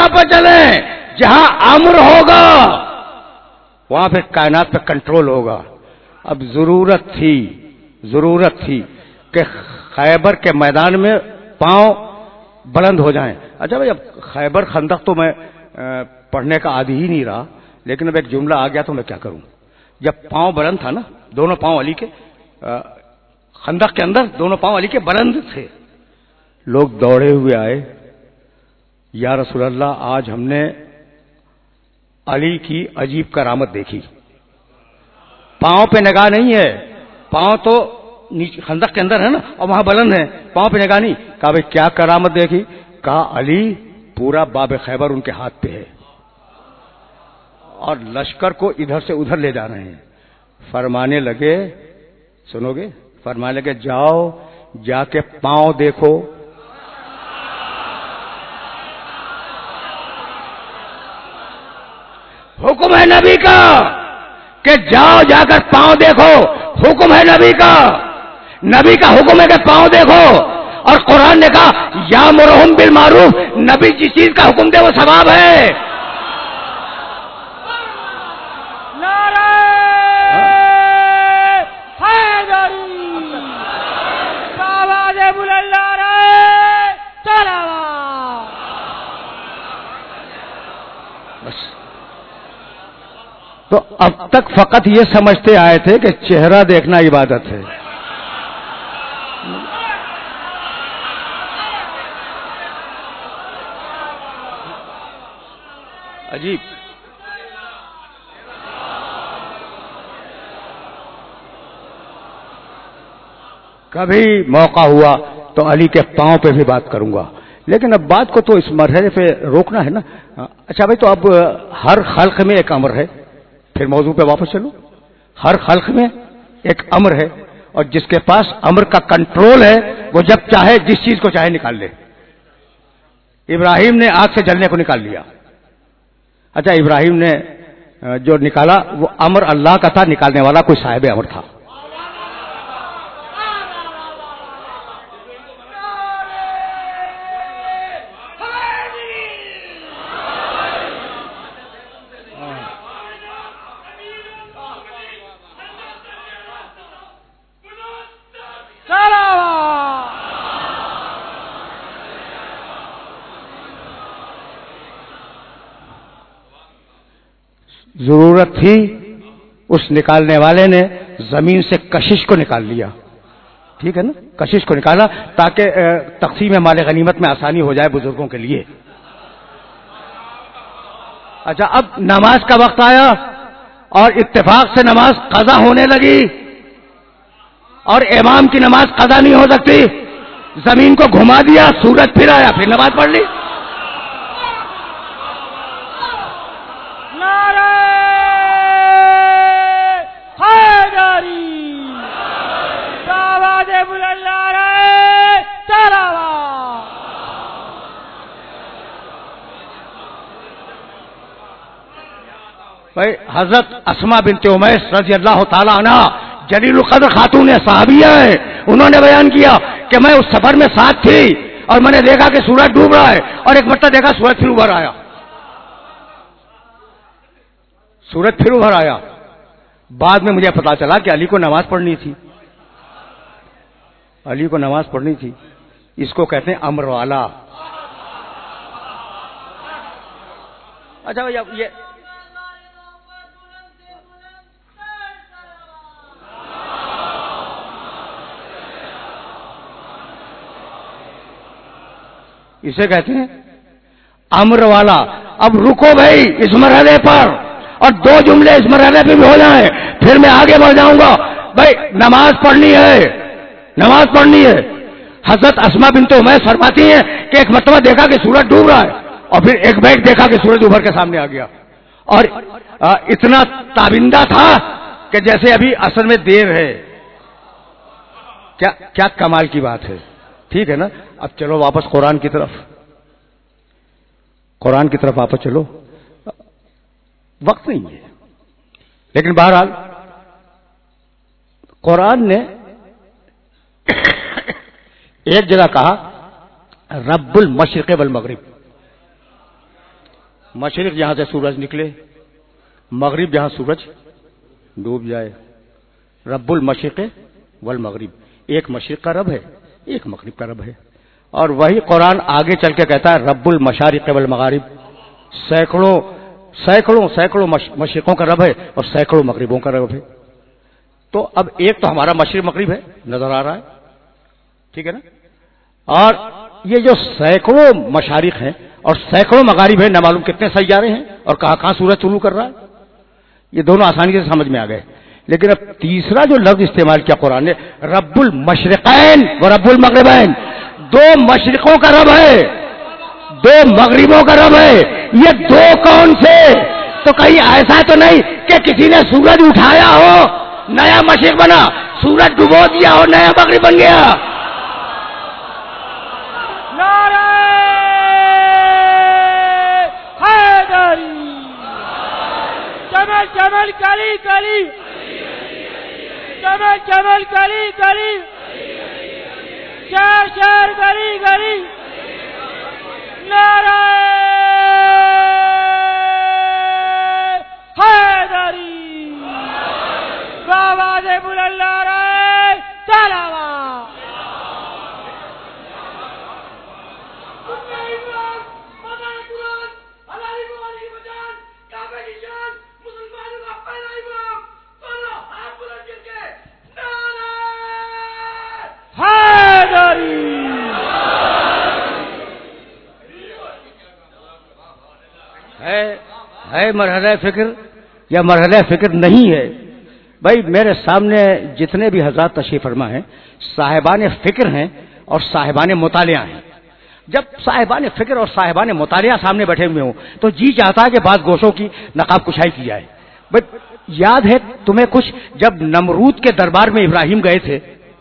S1: جگہ پر چلیں جہاں امر ہوگا وہاں پھر کائنات پہ کنٹرول ہوگا. اب ضرورت تھی ضرورت تھی کہ خیبر کے میدان میں پاؤں بلند ہو جائیں. اچھا بھائی اب خیبر خندق تو میں پڑھنے کا عادی ہی نہیں رہا, لیکن اب ایک جملہ آ گیا تو میں کیا کروں. جب پاؤں بلند تھا نا, دونوں پاؤں علی کے خندق کے اندر دونوں پاؤں علی کے بلند تھے, لوگ دوڑے ہوئے آئے, یا رسول اللہ آج ہم نے علی کی عجیب کرامت دیکھی. پاؤں پہ نگاہ نہیں ہے, پاؤں تو نیچے خندق کے اندر ہے نا اور وہاں بلند ہے, پاؤں پہ نگاہ نہیں. کہا بھائی کیا کرامت دیکھی؟ کہا علی پورا باب خیبر ان کے ہاتھ پہ ہے اور لشکر کو ادھر سے ادھر لے جا رہے ہیں. فرمانے لگے, سنو گے, فرمانے لگے جاؤ جا کے پاؤں دیکھو. حکم ہے نبی کا کہ جاؤ جا کر پاؤں دیکھو, حکم ہے نبی کا, نبی کا حکم ہے کہ پاؤں دیکھو. اور قرآن نے کہا یا مرہم بالمعروف, نبی جس چیز کا حکم دے وہ ثواب ہے.
S2: نعرہ حیدری, آواز بلند نعرہ تلاوت.
S1: بس تو اب تک فقط یہ سمجھتے آئے تھے کہ چہرہ دیکھنا عبادت ہے. عجیب. کبھی موقع ہوا تو علی کے پاؤں پہ بھی بات کروں گا, لیکن اب بات کو تو اس مرحلے پہ روکنا ہے نا. اچھا بھائی تو اب ہر خلق میں ایک امر ہے, پھر موضوع پہ واپس چلو. ہر خلق میں ایک امر ہے اور جس کے پاس امر کا کنٹرول ہے وہ جب چاہے جس چیز کو چاہے نکال لے. ابراہیم نے آگ سے جلنے کو نکال لیا. اچھا ابراہیم نے جو نکالا وہ امر اللہ کا تھا, نکالنے والا کوئی صاحب امر تھا. ضرورت تھی, اس نکالنے والے نے زمین سے کشش کو نکال لیا. ٹھیک ہے نا, کشش کو نکالا تاکہ تقسیم مال غنیمت میں آسانی ہو جائے بزرگوں کے لیے. اچھا اب نماز کا وقت آیا اور اتفاق سے نماز قضا ہونے لگی, اور امام کی نماز قضا نہیں ہو سکتی. زمین کو گھما دیا, سورج پھر آیا, پھر نماز پڑھ لی. بھائی حضرت اسما بنت امیس رضی اللہ تعالی عنہ جلیل القدر خاتون صحابیہ ہیں, انہوں نے بیان کیا کہ میں اس سفر میں ساتھ تھی اور میں نے دیکھا کہ سورج ڈوب رہا ہے, اور ایک مرتبہ دیکھا سورج پھر ابھر آیا, سورج پھر ابھر آیا. بعد میں مجھے پتا چلا کہ علی کو نماز پڑھنی تھی, علی کو نماز پڑھنی تھی. اس کو کہتے ہیں امر والا. اچھا بھائی اب یہ اسے کہتے ہیں امر والا. اب رکو بھائی اس مرحلے پر, اور دو جملے اس مرحلے پہ بھی ہو جائیں, پھر میں آگے بڑھ جاؤں گا. بھائی نماز پڑھنی ہے, نماز پڑھنی ہے. حضرت اسما بنت امیس فرماتی ہیں کہ ایک مرتبہ دیکھا کہ سورج ڈوب رہا ہے, اور پھر ایک بیگ دیکھا کہ سورج ابھر کے سامنے آ گیا, اور اتنا تابندہ تھا کہ جیسے ابھی اصل میں دیر ہے. کیا کیا کمال کی بات ہے. ٹھیک ہے نا, اب چلو واپس قرآن کی طرف, قرآن کی طرف واپس چلو. وقت نہیں ہے, لیکن بہرحال قرآن نے ایک جگہ کہا رب المشرق والمغرب, مشرق جہاں سے سورج نکلے، مغرب جہاں سورج ڈوب جائے. رب المشرق والمغرب، ایک مشرق کا رب ہے، ایک مغرب کا رب ہے. اور وہی قرآن آگے چل کے کہتا ہے رب المشارق والمغارب، سینکڑوں سینکڑوں سینکڑوں مشرقوں کا رب ہے اور سینکڑوں مغربوں کا رب ہے. تو اب ایک تو ہمارا مشرق مغرب ہے، نظر آ رہا ہے، ٹھیک ہے نا. اور یہ جو سینکڑوں مشارق ہیں اور سینکڑوں مغارب ہیں، نہ معلوم کتنے سیارے ہیں اور کہاں کہاں سورج طلوع کر رہا ہے، یہ دونوں آسانی سے سمجھ میں آ گئے. لیکن اب تیسرا جو لفظ استعمال کیا قرآن نے، رب المشرقین و رب المغربین، دو مشرقوں کا رب ہے، دو مغربوں کا رب ہے. یہ دو کون سے؟ تو کہیں ایسا تو نہیں کہ کسی نے سورج اٹھایا ہو نیا مشرق بنا، سورج ڈبو دیا ہو نیا مغرب بن گیا.
S2: نعرہ حیدری، جمل جمل کلی کلی، جمل جمل کلی کلی، شہر شہر گلی گلی. نعرہ حیدری، آواز بلند نعرہ تلاوت.
S1: ہے مرحلہ فکر یا مرحلہ فکر نہیں ہے؟ بھائی میرے سامنے جتنے بھی حضرات تشریف فرما ہیں صاحبان فکر ہیں اور صاحبان مطالعہ ہیں. جب صاحبان فکر اور صاحبان مطالعہ سامنے بیٹھے ہوئے ہوں تو جی چاہتا ہے کہ بعض گوشوں کی نقاب کشائی کی جائے. بھائی یاد ہے تمہیں کچھ جب نمرود کے دربار میں ابراہیم گئے تھے،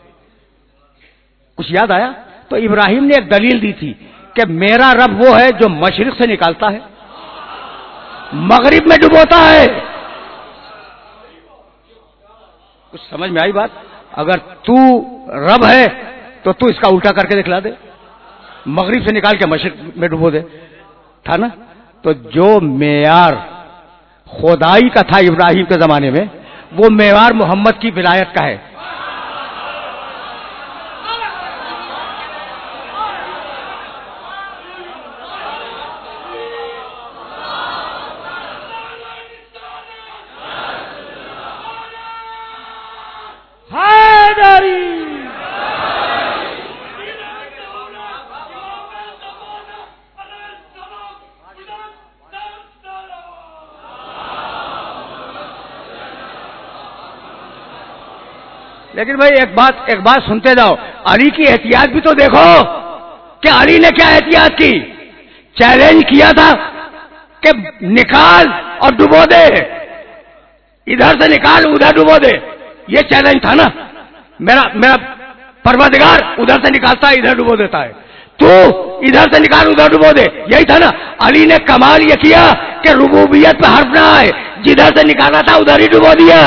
S1: کچھ یاد آیا؟ تو ابراہیم نے ایک دلیل دی تھی کہ میرا رب وہ ہے جو مشرق سے نکالتا ہے مغرب میں ڈبوتا ہے. کچھ سمجھ میں آئی بات؟ اگر تو رب ہے تو تو اس کا الٹا کر کے دکھلا دے، مغرب سے نکال کے مشرق میں ڈبو دے، تھا نا؟ تو جو معیار خدائی کا تھا ابراہیم کے زمانے میں، وہ معیار محمد کی ولایت کا ہے. لیکن بھائی ایک بات ایک بات سنتے جاؤ، علی کی احتیاط بھی تو دیکھو کہ علی نے کیا احتیاط کی. چیلنج کیا تھا کہ نکال اور ڈبو دے، ادھر سے نکال ادھر ڈبو دے، یہ چیلنج تھا نا. میرا میرا پروردگار ادھر سے نکالتا ہے ادھر ڈبو دیتا ہے، تو ادھر سے نکال ادھر ڈبو دے، یہی تھا نا. علی نے کمال یہ کیا کہ ربوبیت پہ حرف نہ آئے، جدھر سے نکالا تھا ادھر ہی ڈبو دیا.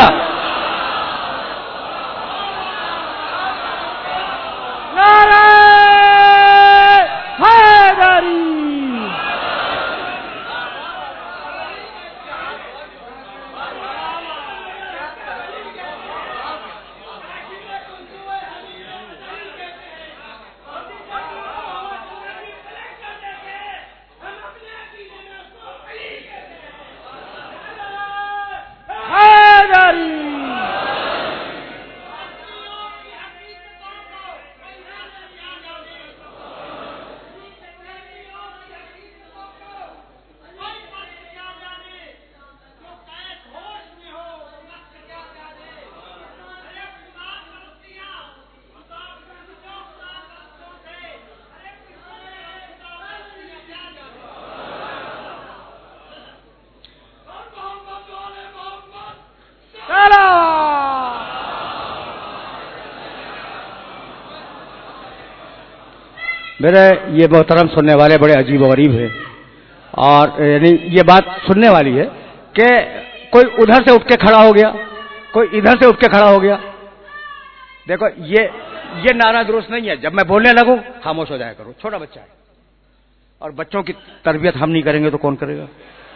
S1: میرے یہ محترم سننے والے بڑے عجیب و غریب ہیں، اور یعنی یہ بات سننے والی ہے کہ کوئی ادھر سے اٹھ کے کھڑا ہو گیا، کوئی ادھر سے اٹھ کے کھڑا ہو گیا. دیکھو یہ یہ نعرہ درست نہیں ہے. جب میں بولنے لگوں خاموش ہو جایا کرو، چھوٹا بچہ ہے اور بچوں کی تربیت ہم نہیں کریں گے تو کون کرے گا؟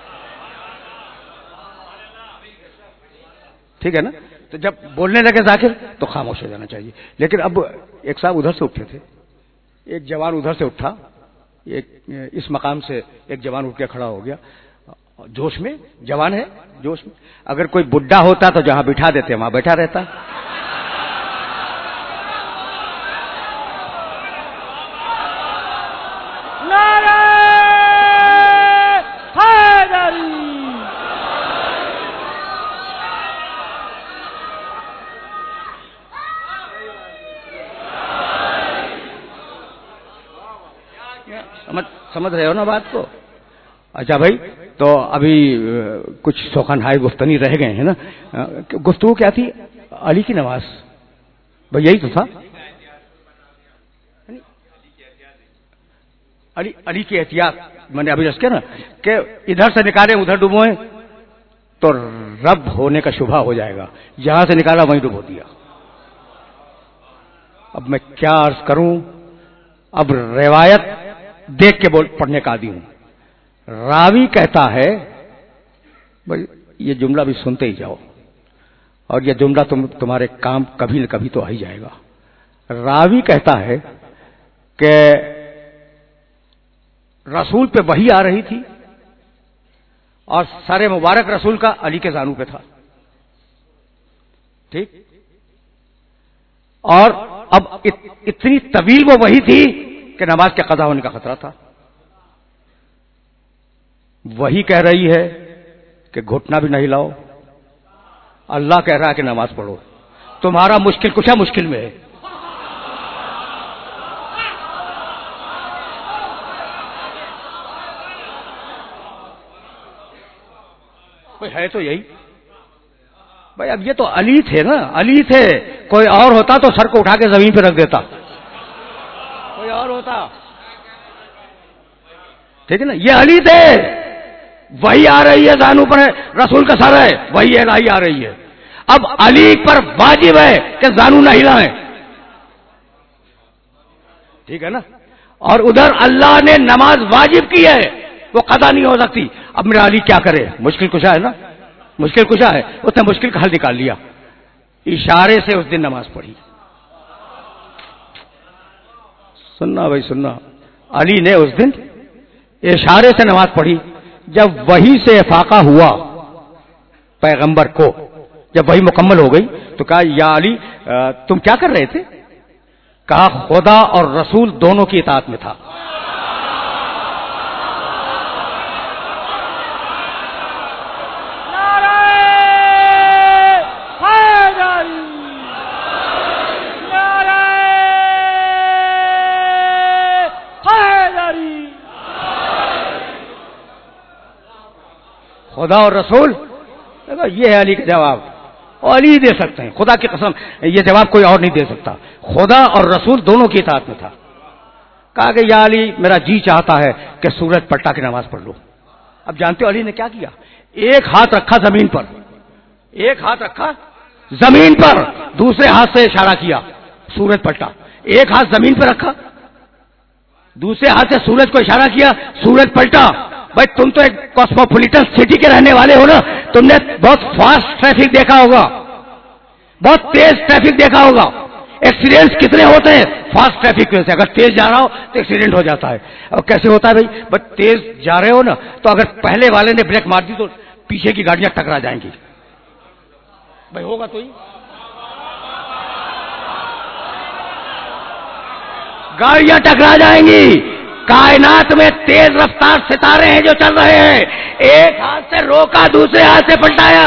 S1: ٹھیک ہے نا. تو جب بولنے لگے ذاکر تو خاموش ہو جانا چاہیے. لیکن اب ایک صاحب ادھر سے اٹھے تھے, ایک جوان ادھر سے اٹھا, ایک اس مقام سے ایک جوان اٹھ کے کھڑا ہو گیا, جوش میں, جوان ہے جوش میں. اگر کوئی بڈھا ہوتا تو جہاں بٹھا دیتے وہاں بیٹھا رہتا. سمجھ رہے ہو نا بات کو؟ اچھا بھائی, تو ابھی کچھ سوخنہائے گفتنی رہ گئے ہیں نا. گفتگو کیا تھی؟ علی کی نماز, بھائی یہی تو تھا. علی علی کی احتیاط میں نے ابھی رس کیا نا کہ ادھر سے نکالے ادھر ڈبوئیں تو رب ہونے کا شبہ ہو جائے گا, جہاں سے نکالا وہیں ڈبو دیا. اب میں کیا عرض کروں, اب روایت دیکھ کے بول پڑھنے کا عادی ہوں. راوی کہتا ہے, بھائی یہ جملہ بھی سنتے ہی جاؤ, اور یہ جملہ تم تمہارے کام کبھی نہ کبھی تو آ ہی جائے گا. راوی کہتا ہے کہ رسول پہ وحی آ رہی تھی اور سر مبارک رسول کا علی کے زانو پہ تھا, ٹھیک, اور اب اتنی طویل وہ وحی تھی کہ نماز کے قضا ہونے کا خطرہ تھا. وہی کہہ رہی ہے کہ گھٹنا بھی نہیں لاؤ, اللہ کہہ رہا ہے کہ نماز پڑھو. تمہارا مشکل کچھ مشکل میں ہے. بھائی ہے تو یہی. بھائی اب یہ تو علی تھے نا, علی تھے, کوئی اور ہوتا تو سر کو اٹھا کے زمین پہ رکھ دیتا, کوئی اور ہوتا, ٹھیک ہے نا. یہ علی تھے, وہی آ رہی ہے زانو پر, رسول کا سر ہے, وہی الہی آ رہی ہے. اب علی پر واجب ہے کہ زانو نہ ہلائیں, ٹھیک ہے نا. اور ادھر اللہ نے نماز واجب کی ہے, وہ قضا نہیں ہو سکتی. اب میرا علی کیا کرے؟ مشکل کشا ہے نا, مشکل کشا ہے. اس نے مشکل کا حل نکال لیا, اشارے سے اس دن نماز پڑھی. سننا بھائی سننا, علی نے اس دن اشارے سے نماز پڑھی. جب وحی سے افاقہ ہوا پیغمبر کو, جب وحی مکمل ہو گئی تو کہا یا علی تم کیا کر رہے تھے؟ کہا خدا اور رسول دونوں کی اطاعت میں تھا. خدا اور رسول, یہ ہے علی کا جواب. اور علی دے سکتے ہیں, خدا کی قسم یہ جواب کوئی اور نہیں دے سکتا. خدا اور رسول دونوں کی اطاعت میں تھا. کہا کہ یا علی میرا جی چاہتا ہے کہ سورج پلٹا کے نماز پڑھ لو. اب جانتے ہو علی نے کیا کیا؟ ایک ہاتھ رکھا زمین پر, ایک ہاتھ رکھا زمین پر, دوسرے ہاتھ سے اشارہ کیا, سورج پلٹا. ایک ہاتھ زمین پر رکھا, دوسرے ہاتھ سے سورج کو اشارہ کیا, سورج پلٹا. بھائی تم تو ایک کاسموپولیٹن سٹی کے رہنے والے ہو نا, تم نے بہت فاسٹ ٹریفک دیکھا ہوگا, بہت تیز ٹریفک دیکھا ہوگا. ایکسیڈنٹس کتنے ہوتے ہیں فاسٹ ٹریفک کی وجہ سے. اگر تیز جا رہا ہو تو ایکسیڈنٹ ہو جاتا ہے. اب کیسے ہوتا ہے بھائی؟ بس تیز جا رہے ہو نا, تو اگر پہلے والے نے بریک مار دی تو پیچھے کی گاڑیاں ٹکرا جائیں گی. بھائی ہوگا تو ہی, گاڑیاں ٹکرا جائیں گی. کائنات میں تیز رفتار ستارے ہیں جو چل رہے ہیں, ایک ہاتھ سے روکا دوسرے ہاتھ سے پلٹایا.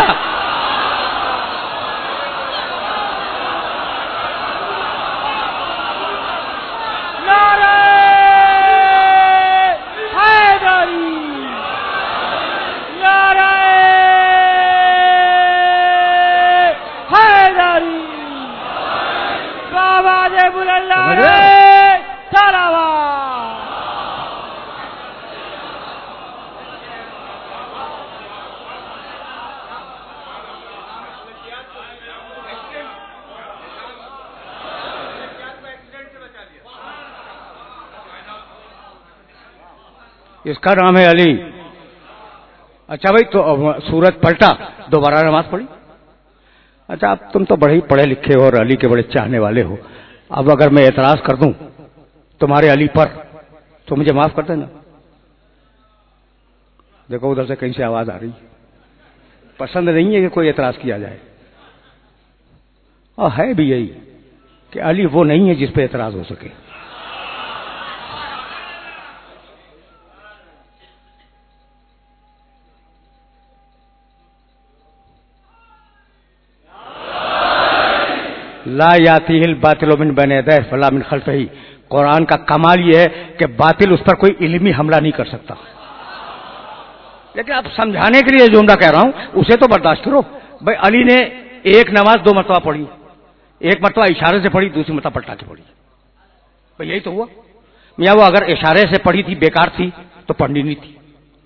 S1: اس کا نام ہے علی. اچھا بھائی, تو سورج پلٹا, دوبارہ نماز پڑھی. اچھا اب تم تو بڑے ہی پڑھے لکھے ہو اور علی کے بڑے چاہنے والے ہو، اب اگر میں اعتراض کر دوں تمہارے علی پر تو مجھے معاف کر دینا. دیکھو ادھر سے کہیں سے آواز آ رہی ہے. پسند نہیں ہے کہ کوئی اعتراض کیا جائے، اور ہے بھی یہی کہ علی وہ نہیں ہے جس پہ اعتراض ہو سکے. لا یاتیہ الباطل من بین یدیہ ولا من خلفہ. قرآن کا کمال یہ ہے کہ باطل اس پر کوئی علمی حملہ نہیں کر سکتا. لیکن اب سمجھانے کے لیے جو میں کہہ رہا ہوں اسے تو برداشت کرو. بھائی علی نے ایک نماز دو مرتبہ پڑھی، ایک مرتبہ اشارے سے پڑھی، دوسری مرتبہ پلٹا کے پڑھی. بھائی یہی تو ہوا. میاں وہ اگر اشارے سے پڑھی تھی بیکار تھی تو پڑھنی نہیں تھی.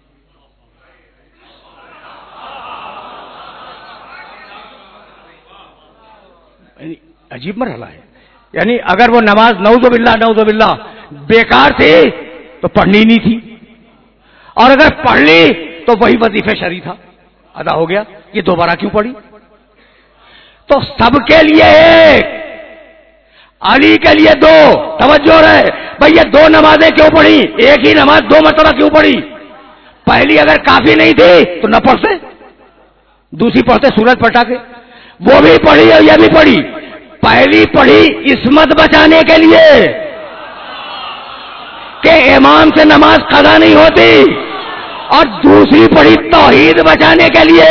S1: عجیب مرحلہ ہے. یعنی اگر وہ نماز نعوذ باللہ نعوذ باللہ بیکار تھی تو پڑھنی نہیں تھی، اور اگر پڑھ لی تو وہی وظیفہ شرعی تھا ادا ہو گیا. یہ دوبارہ کیوں پڑھی؟ تو سب کے لیے ایک، علی کے لیے دو. توجہ رہے بھائی، یہ دو نمازیں کیوں پڑھی؟ ایک ہی نماز دو مرتبہ کیوں پڑھی؟ پہلی اگر کافی نہیں تھی تو نہ پڑھتے، دوسری پڑھتے سورج پلٹا کے. وہ بھی پڑھی اور یہ بھی پڑھی. پہلی پڑھی عصمت بچانے کے لیے کہ امام سے نماز قضا نہیں ہوتی، اور دوسری پڑھی توحید بچانے کے لیے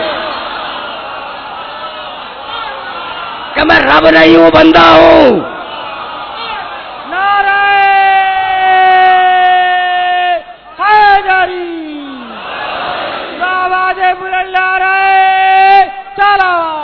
S1: کہ میں رب نہیں ہوں بندہ ہوں.
S2: نعرہ حیدری، آواز بلند نعرہ تلاوت.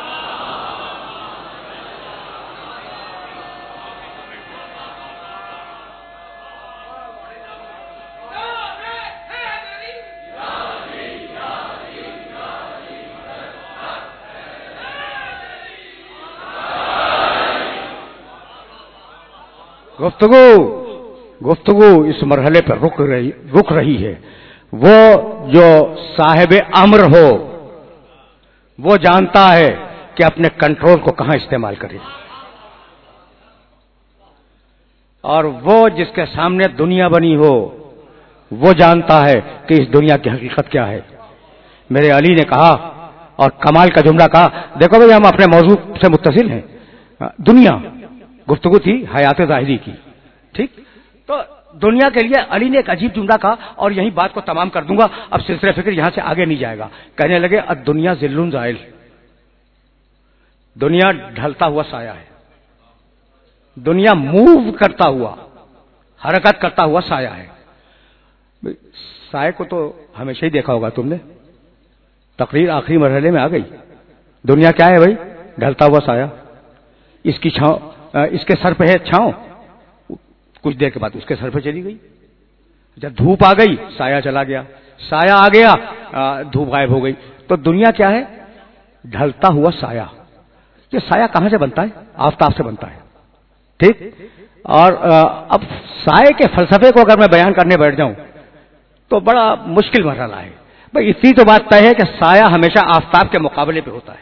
S1: گفتگو گفتگو اس مرحلے پر رک رہی رک رہی ہے. وہ جو صاحب امر ہو وہ جانتا ہے کہ اپنے کنٹرول کو کہاں استعمال کرے، اور وہ جس کے سامنے دنیا بنی ہو وہ جانتا ہے کہ اس دنیا کی حقیقت کیا ہے. میرے علی نے کہا اور کمال کا جملہ کہا. دیکھو بھائی ہم اپنے موضوع سے متصل ہیں. دنیا گفتگو تھی حیات ظاہری کی، ٹھیک. تو دنیا کے لیے علی نے ایک عجیب جملہ کہا، اور یہی بات کو تمام کر دوں گا. اب سلسلہ فکر یہاں سے آگے نہیں جائے گا. کہنے لگے الدنیا ذل زائل. دنیا ڈھلتا ہوا سایہ ہے، دنیا موو کرتا ہوا، حرکت کرتا ہوا سایہ ہے. سایہ کو تو ہمیشہ ہی دیکھا ہوگا تم نے. تقریر آخری مرحلے میں آ گئی. دنیا کیا ہے بھائی؟ ڈھلتا ہوا سایہ. اس کی چھاؤں، اس کے سر پہ ہے چھاؤں، کچھ دیر کے بعد اس کے سر پہ چلی گئی. جب دھوپ آ گئی سایہ چلا گیا، سایہ آ گیا دھوپ غائب ہو گئی. تو دنیا کیا ہے؟ ڈھلتا ہوا سایہ. یہ سایہ کہاں سے بنتا ہے؟ آفتاب سے بنتا ہے، ٹھیک. اور اب سائے کے فلسفے کو اگر میں بیان کرنے بیٹھ جاؤں تو بڑا مشکل مرحلہ ہے. بھائی اتنی تو بات طے ہے کہ سایہ ہمیشہ آفتاب کے مقابلے پہ ہوتا ہے.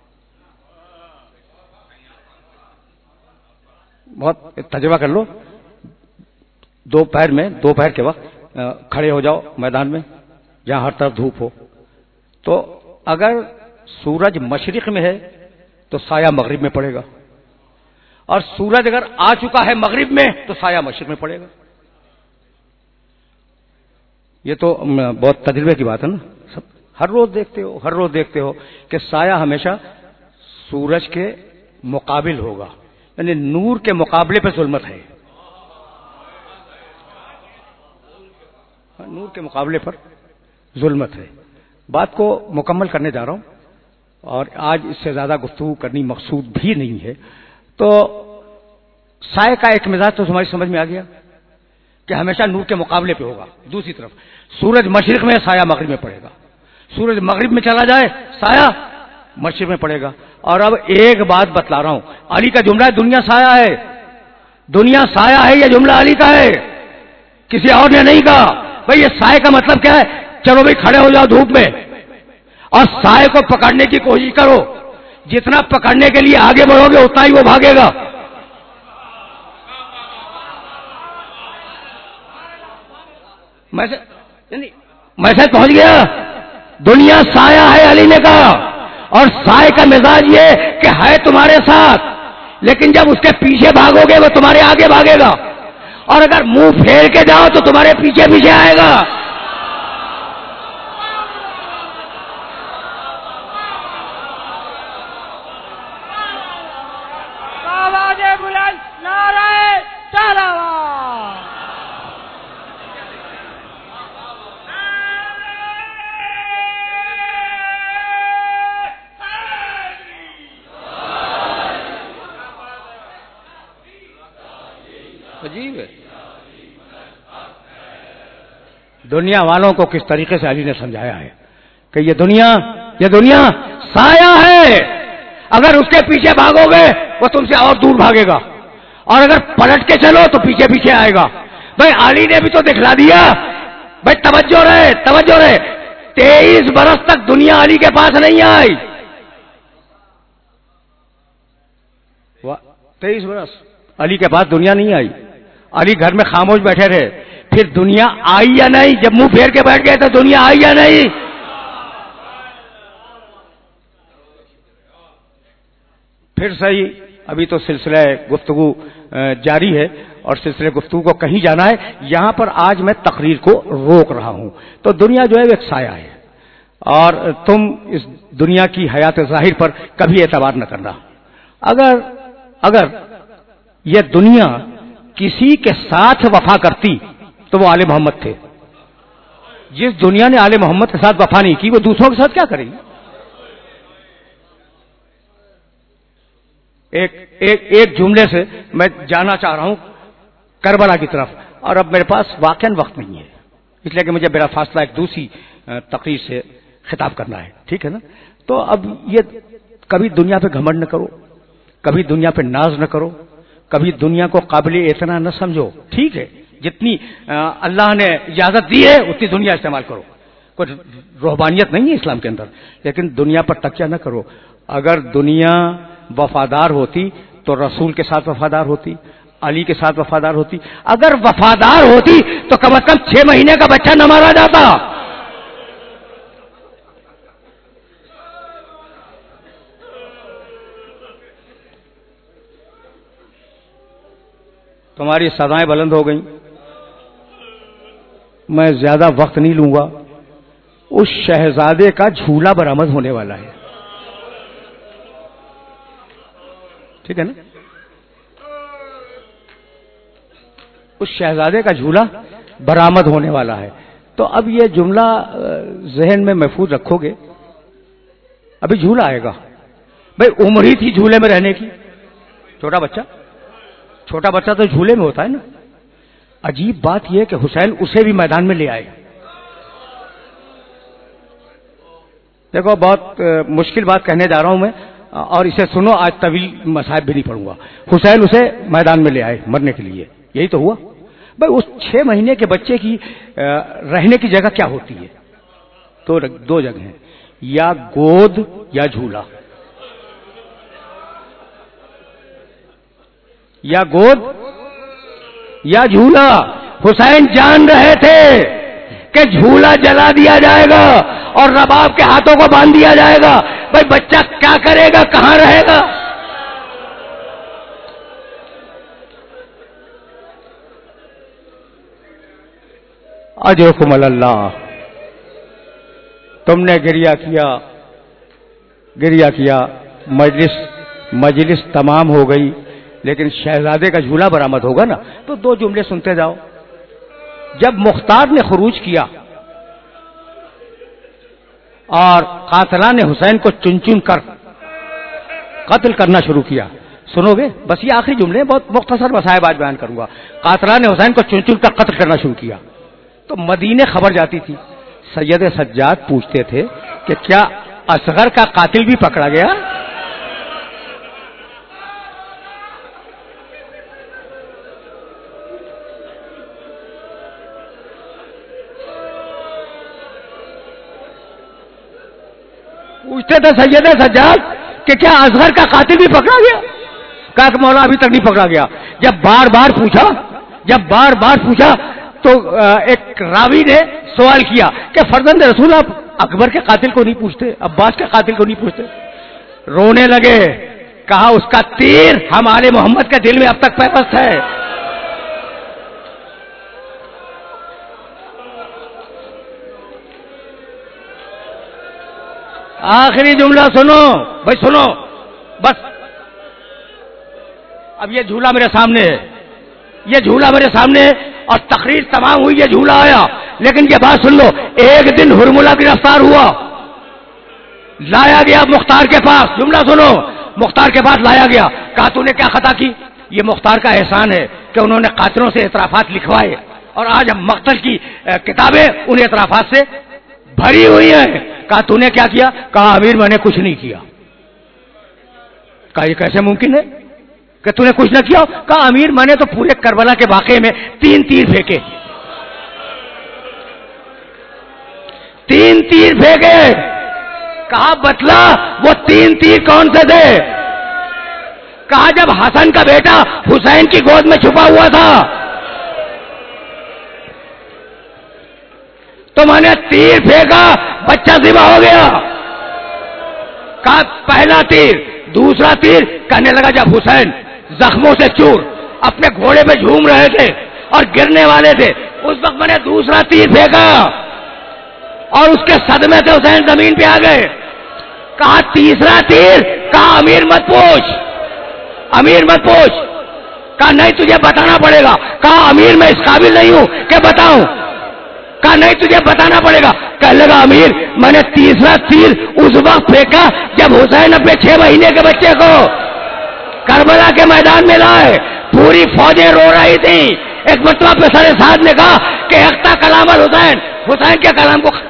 S1: بہت تجربہ کر لو. دوپہر میں دوپہر کے وقت کھڑے ہو جاؤ میدان میں جہاں ہر طرف دھوپ ہو، تو اگر سورج مشرق میں ہے تو سایہ مغرب میں پڑے گا، اور سورج اگر آ چکا ہے مغرب میں تو سایہ مشرق میں پڑے گا. یہ تو بہت تجربے کی بات ہے نا. سب ہر روز دیکھتے ہو ہر روز دیکھتے ہو کہ سایہ ہمیشہ سورج کے مقابل ہوگا، یعنی نور کے مقابلے پہ ظلمت ہے. نور کے مقابلے پر ظلمت ہے. بات کو مکمل کرنے جا رہا ہوں، اور آج اس سے زیادہ گفتگو کرنی مقصود بھی نہیں ہے. تو سائے کا ایک مزاج تو تمہاری سمجھ میں آ گیا کہ ہمیشہ نور کے مقابلے پہ ہوگا. دوسری طرف سورج مشرق میں، سایہ مغرب میں پڑے گا. سورج مغرب میں چلا جائے سایہ مشرق میں پڑے گا. اور اب ایک بات بتلا رہا ہوں، علی کا جملہ ہے دنیا سایہ ہے. دنیا سایہ ہے، یہ جملہ علی کا ہے، کسی اور نے نہیں کہا. بھائی یہ سائے کا مطلب کیا ہے؟ چلو بھائی کھڑے ہو جاؤ دھوپ میں اور سائے کو پکڑنے کی کوشش کرو. جتنا پکڑنے کے لیے آگے بڑھو گے اتنا ہی وہ بھاگے گا. میسج پہنچ گیا. دنیا سایہ ہے علی نے کہا, اور سائے کا مزاج یہ کہ ہے تمہارے ساتھ, لیکن جب اس کے پیچھے بھاگو گے وہ تمہارے آگے بھاگے گا, اور اگر منہ پھیر کے جاؤ تو تمہارے پیچھے پیچھے آئے گا.
S2: آواز بلند نعرہ تلاوت.
S1: عجیب ہے دنیا والوں کو کس طریقے سے علی نے سمجھایا ہے کہ یہ دنیا یہ دنیا سایہ ہے, اگر اس کے پیچھے بھاگو گے وہ تم سے اور دور بھاگے گا, اور اگر پلٹ کے چلو تو پیچھے پیچھے آئے گا. بھائی علی نے بھی تو دکھلا دیا. بھائی توجہ رہے توجہ رہے تیئیس برس تک دنیا علی کے پاس نہیں آئی. تیئیس برس علی کے پاس دنیا نہیں آئی. علی گھر میں خاموش بیٹھے رہے. پھر دنیا آئی یا نہیں؟ جب منہ پھیر کے بیٹھ گئے تو دنیا آئی یا نہیں؟ پھر صحیح, ابھی تو سلسلہ گفتگو جاری ہے اور سلسلے گفتگو کو کہیں جانا ہے. یہاں پر آج میں تقریر کو روک رہا ہوں. تو دنیا جو ہے وہ ایک سایہ ہے, اور تم اس دنیا کی حیات ظاہر پر کبھی اعتبار نہ کرنا. اگر اگر یہ دنیا کسی کے ساتھ وفا کرتی تو وہ آل محمد تھے. جس دنیا نے آل محمد کے ساتھ وفا نہیں کی وہ دوسروں کے ساتھ کیا کرے گی؟ ایک ایک ایک جملے سے میں جانا چاہ رہا ہوں کربلا کی طرف, اور اب میرے پاس واقعاً وقت نہیں ہے, اس لیے کہ مجھے بلا فاصلہ ایک دوسری تقریر سے خطاب کرنا ہے, ٹھیک ہے نا. تو اب یہ کبھی دنیا پہ گھمنڈ نہ کرو, کبھی دنیا پہ ناز نہ کرو, کبھی دنیا کو قابل اعتنا نہ سمجھو. ٹھیک ہے, جتنی اللہ نے اجازت دی ہے اتنی دنیا استعمال کرو, کوئی روحانیت نہیں ہے اسلام کے اندر, لیکن دنیا پر تکیہ نہ کرو. اگر دنیا وفادار ہوتی تو رسول کے ساتھ وفادار ہوتی, علی کے ساتھ وفادار ہوتی. اگر وفادار ہوتی تو کم از کم چھ مہینے کا بچہ نہ مارا جاتا. تمہاری سدائیں بلند ہو گئیں, میں زیادہ وقت نہیں لوں گا. اس شہزادے کا جھولا برآمد ہونے والا ہے, ٹھیک ہے نا. اس شہزادے کا جھولا برآمد ہونے والا ہے. تو اب یہ جملہ ذہن میں محفوظ رکھو گے. ابھی جھولا آئے گا. بھائی عمر ہی تھی جھولے میں رہنے کی. چھوٹا بچہ چھوٹا بچہ تو جھولے میں ہوتا ہے نا. عجیب بات یہ کہ حسین اسے بھی میدان میں لے آئے. دیکھو بہت مشکل بات کہنے جا رہا ہوں میں, اور اسے سنو, آج طویل مصائب بھی نہیں پڑھوں گا. حسین اسے میدان میں لے آئے مرنے کے لیے. یہی تو ہوا. بھائی اس چھ مہینے کے بچے کی رہنے کی جگہ کیا ہوتی ہے؟ تو دو جگہ ہیں, یا گود یا جھولا. یا گود یا جھولا. حسین جان رہے تھے کہ جھولا جلا دیا جائے گا اور رباب کے ہاتھوں کو باندھ دیا جائے گا. بھائی بچہ کیا کرے گا, کہاں رہے گا؟ اجرکم اللہ. تم نے گریہ کیا گریہ کیا مجلس مجلس تمام ہو گئی, لیکن شہزادے کا جھولا برآمد ہوگا نا. تو دو جملے سنتے جاؤ. جب مختار نے خروج کیا اور قاتلان حسین کو چن چن کر قتل کرنا شروع کیا, سنو گے؟ بس یہ آخری جملے, بہت مختصر مصائب آج بیان کروں گا. قاتلان حسین کو چن چن کر قتل کرنا شروع کیا تو مدینے خبر جاتی تھی. سید سجاد پوچھتے تھے کہ کیا اصغر کا قاتل بھی پکڑا گیا؟ پوچھتے تھے سید سجاد کہ کیا اصغر کا قاتل بھی پکڑا گیا؟ کہا کہ مولا ابھی تک نہیں پکڑا گیا. جب بار بار پوچھا جب بار بار پوچھا تو ایک راوی نے سوال کیا کہ فرزند رسول آپ اکبر کے قاتل کو نہیں پوچھتے, عباس کے قاتل کو نہیں پوچھتے؟ رونے لگے. کہا اس کا تیر ہمارے محمد کے دل میں اب تک پیوست ہے. آخری جملہ سنو بھائی, سنو بس. اب یہ جھولا میرے سامنے ہے, یہ جھولا میرے سامنے ہے اور تقریر تمام ہوئی, یہ جھولا آیا. لیکن یہ بات سن لو, ایک دن ہرملہ گرفتار ہوا, لایا گیا مختار کے پاس. جملہ سنو, مختار کے پاس لایا گیا. کہا تو نے کیا خطا کی؟ یہ مختار کا احسان ہے کہ انہوں نے قاتلوں سے اعترافات لکھوائے اور آج ہم مقتل کی کتابیں ان اعترافات سے بھری ہوئی ہیں. کہا تو نے کیا کیا؟ کہا امیر میں نے کچھ نہیں کیا. کہا یہ کیسے ممکن ہے کہ تو نے کچھ نہ کیا؟ کہا امیر میں نے تو پورے کربلا کے واقعے میں تین تیر پھینکے, تین تیر پھینکے. کہا بتلا وہ تین تیر کون سے تھے؟ کہا جب حسن کا بیٹا حسین کی گود میں چھپا ہوا تھا تو میں نے تیر پھینکا, بچہ ذبح ہو گیا. کہا پہلا تیر. دوسرا تیر کہنے لگا جب حسین زخموں سے چور اپنے گھوڑے پہ جھوم رہے تھے اور گرنے والے تھے, اس وقت میں نے دوسرا تیر پھینکا اور اس کے صدمے سے حسین زمین پہ آ گئے. کہا تیسرا تیر. کہا امیر مت پوچھ, امیر مت پوچھ. کہا نہیں تجھے بتانا پڑے گا. کہا امیر میں اس قابل نہیں ہوں کہ بتاؤں. کہا نہیں تجھے بتانا پڑے گا. کہنے لگا امیر میں نے تیسرا تیر اس وقت پھینکا جب حسین اپنے چھ مہینے کے بچے کو کربلا کے میدان میں لائے, پوری فوجیں رو رہی تھیں. ایک مرتبہ پہ سر سعد نے کہا کہ اختہ کلام الحسین, حسین کے کلام کو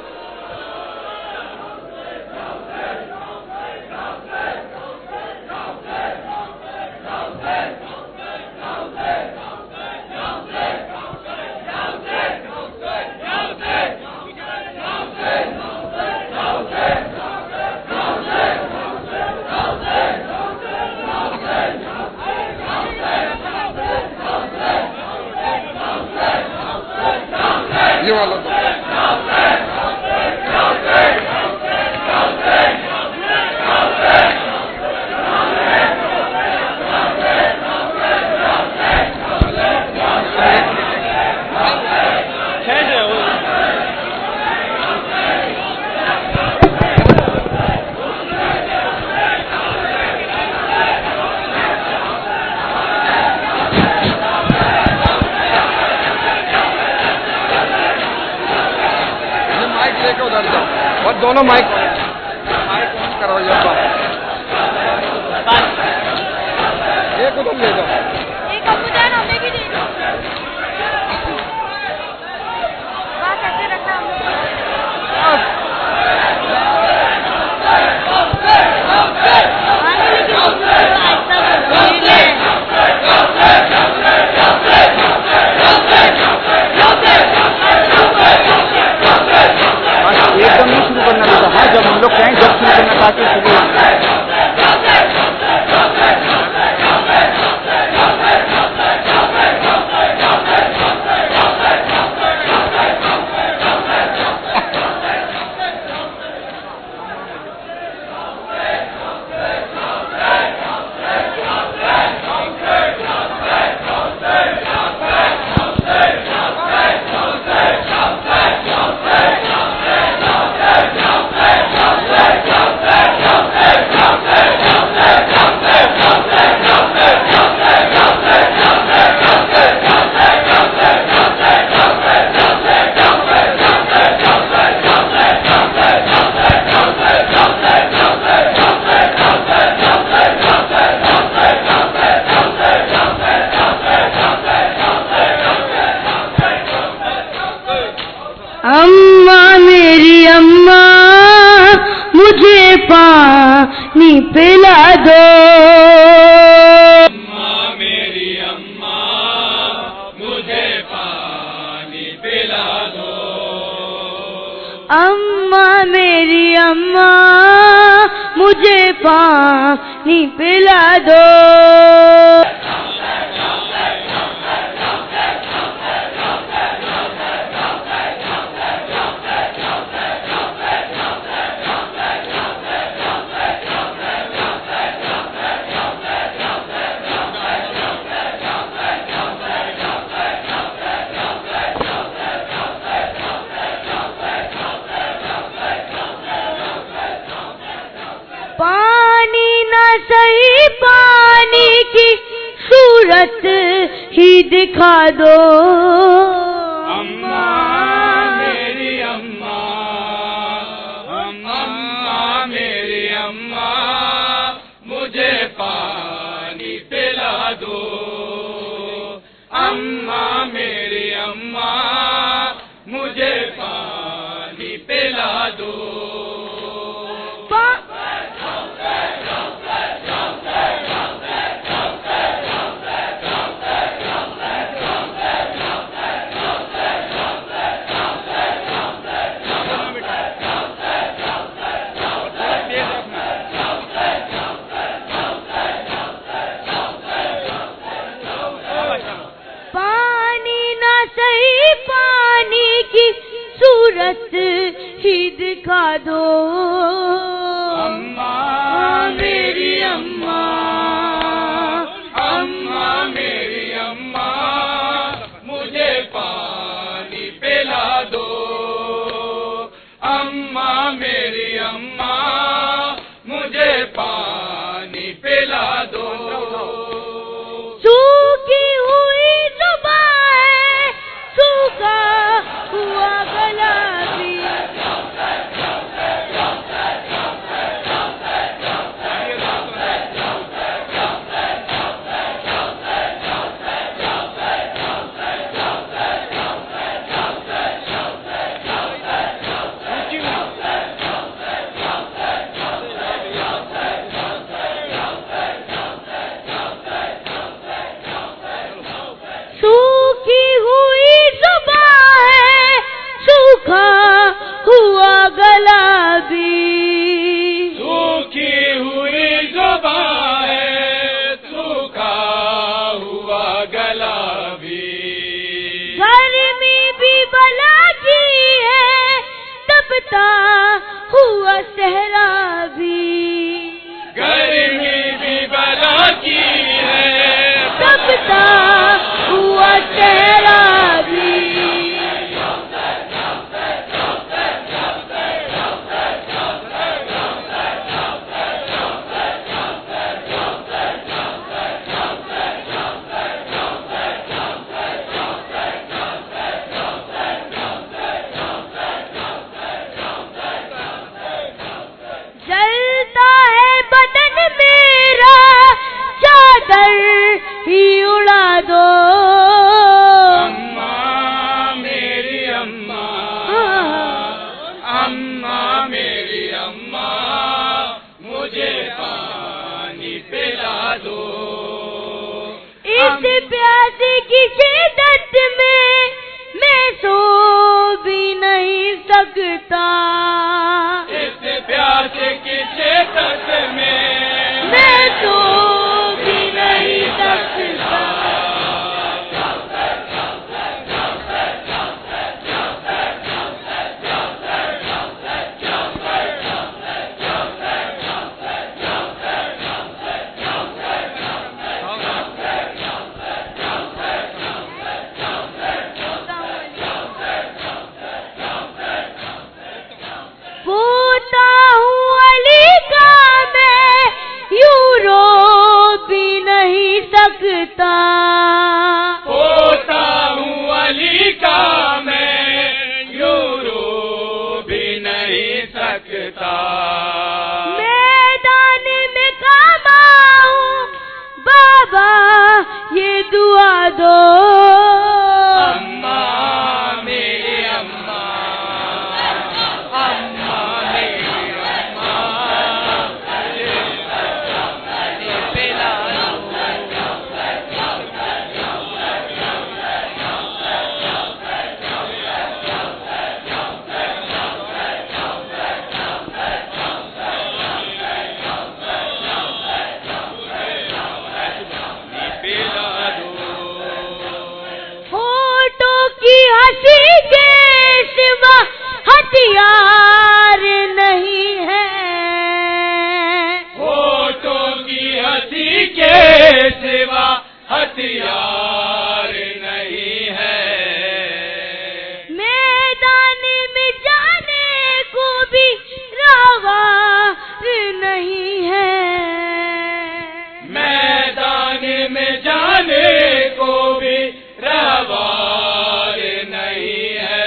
S3: دونوں مائک مائک آن کرو. ایک ادھر لے جاؤ,
S2: ایک ابو جان ہمیں بھی دے دو. بات ایسے رکھنا
S3: ایک دم نہیں شروع کرنا چاہتا. ہاں جب ہم لوگ کہیں جب شروع کرنا چاہتے شروع
S2: پانی پلا دو.
S4: میری اماں مجھے پانی پلا دو.
S2: اماں میری اماں مجھے پانی پلا دو. پانی نہ صحیح پانی کی صورت ہی دکھا دو.
S4: اماں میری اماں، اماں میری اماں، مجھے پانی پلا دو. اماں میری اماں، مجھے پانی پلا دو.
S2: صورت ہی دکھا دو.
S4: اماں میری اماں، اماں میری اماں، مجھے پانی پلا دو. اماں میری اماں، مجھے پانی پلا دو.
S2: سوکھی ہوئی زبان ہے، سوکھا ہوا گلا بھی. سوکھی ہوئی زبان ہے، سوکھا ہوا گلا بھی.
S4: سوکھی ہوئی زبان ہے، سوکھا ہوا گلا بھی.
S2: گرمی بھی بلا کی ہے، تپتا ہوا صحرا بھی.
S4: گرمی بھی بلا کی ہے،
S2: تپتا ہوا صحرا بھی. جلتا ہے بدن میرا، چادر ہی اڑا دو.
S4: اماں میری اماں، اماں میری اماں، مجھے پانی پلا دو.
S2: اس پیاس کی شدت میں میں سو بھی نہیں سکتا.
S4: اس پیاس کی شدت میں
S2: میں سو بھی نہیں سکتا. پوتا ہوں علی کا میں، یوں رو بھی نہیں سکتا.
S4: ہوتا ہوں علی کا میں، یوں رو بھی نہیں سکتا.
S2: میدان میں کعبہ ہوں، بابا یہ دعا دو.
S4: اماں میری اماں، اماں میری اماں، مجھے پلا دو.
S2: ہنسی کے سوا ہتھیار نہیں ہے،
S4: ہونٹوں کی ہنسی کے سوا ہتھیار نہیں ہے،
S2: میدان میں جانے کو بھی راغب نہیں ہے،
S4: میدان میں جانے کو بھی روار نہیں ہے،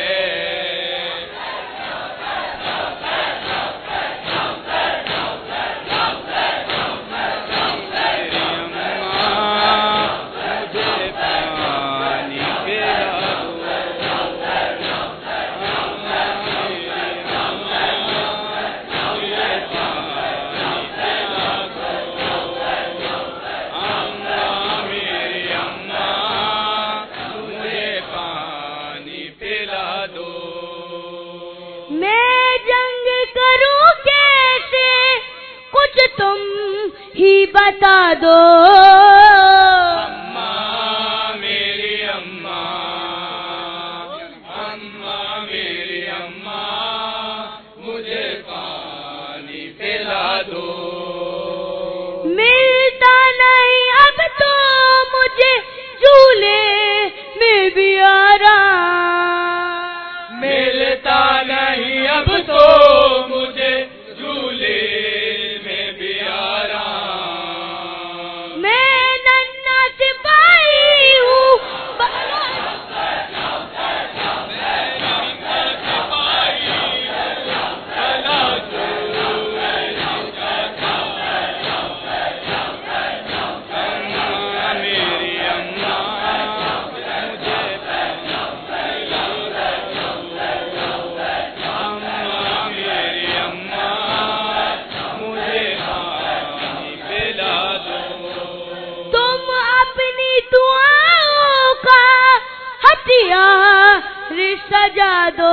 S2: تم ہی بتا دو،
S4: اماں میری اماں، اماں میری اماں مجھے پانی پلا دو،
S2: ملتا نہیں اب تو مجھے جھولے میں بھی آرام،
S4: ملتا نہیں اب تو مجھے جھولے
S2: سجا دو،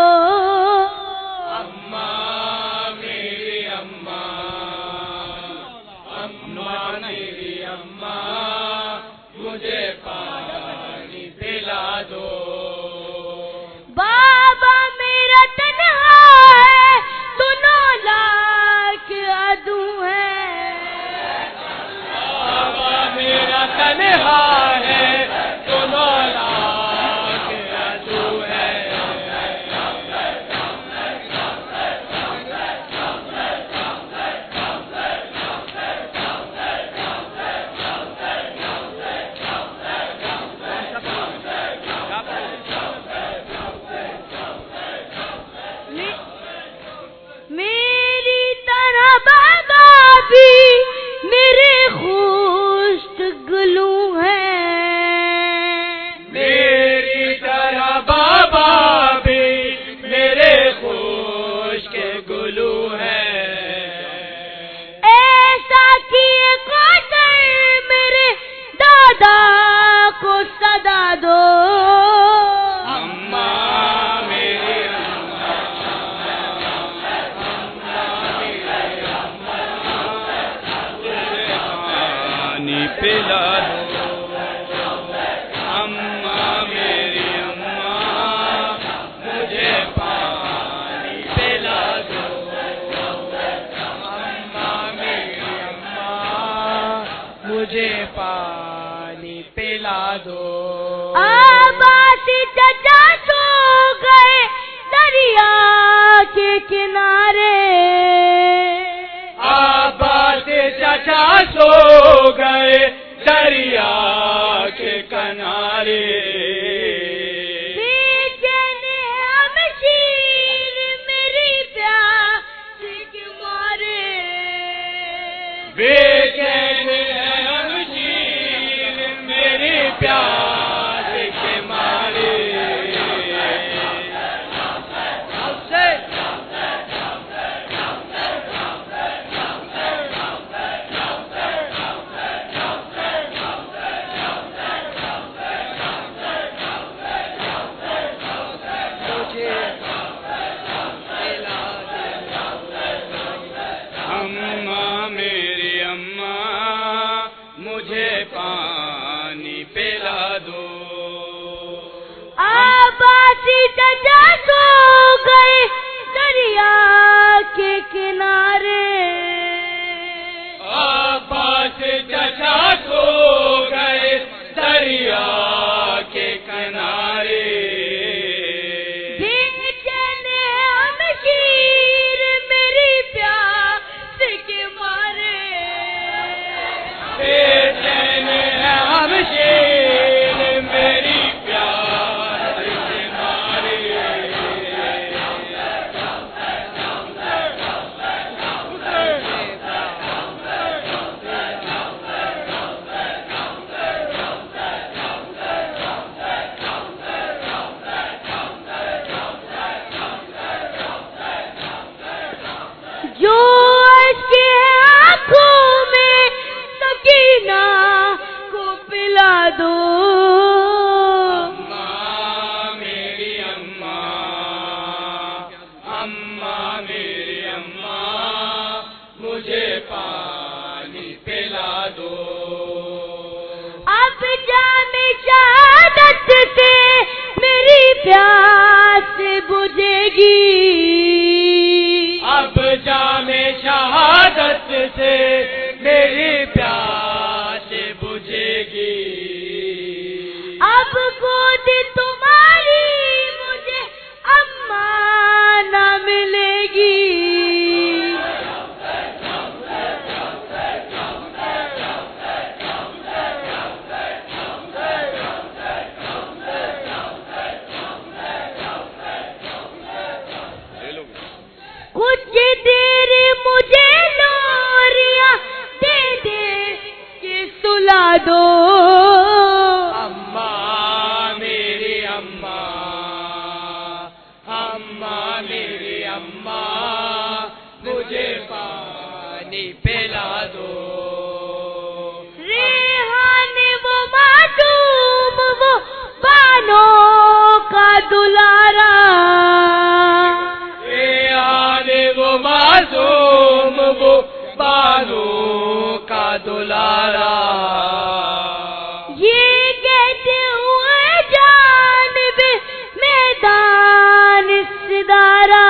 S4: اماں میری اماں، اماں میری اماں مجھے پانی پلا دو،
S2: بابا میرا تنہا ہے تو نو لاکھ عدو ہے،
S4: بابا میرا تنہا ہے تو نو لاکھ عدو ہے،
S2: میری طرح بابا بھی میرے خشک گلو ہے،
S4: میری طرح بابا بھی میرے خشک گلو ہے،
S2: ایسا کیے قدر میرے دادا کو صدا دو،
S4: اماں میری اماں، پانی پلا دو، اماں میری اماں مجھے پانی پلا دو، اماں میری اماں مجھے پانی پلا دو،
S2: عباس چچا سو گئے دریا کے کنارے،
S4: عباس چچا سو گئے دریا کے کنارے،
S2: بے چین ہمشیر میری پیاس کے مارے،
S4: بے چین ہے ہمشیر میری پیاس کے مارے،
S2: چچا سو گئے دریا کے کنارے
S4: عباس چچا سو گئے دریا کے کنارے
S2: بے چین ہمشیر میری پیاس کے مارے
S4: بے چین ہمشیر میری پیاس کے مارے
S2: جو اس کی آنکھوں میں سکینہ کو پلا دو
S4: اماں میری اماں اماں میری اماں مجھے پانی پلا دو
S2: اب جام شہادت سے میری پیاس بجھے گی
S4: اب جام شہادت سے میری پیاس بجھے گی
S2: اب گود تمہاری مجھے اماں نہ ملے گی کچھ دیر مجھے لوریاں دے دے کے سلا دو
S4: اماں میری اماں اماں میری اماں مجھے پانی پلا دو
S2: ریحان وہ معصوم وہ بانوں کا دلارا
S4: اے آنے وہ معصوم وہ بانوں کا دلارا
S2: یہ کہتے ہوئے جانب میدان صدارا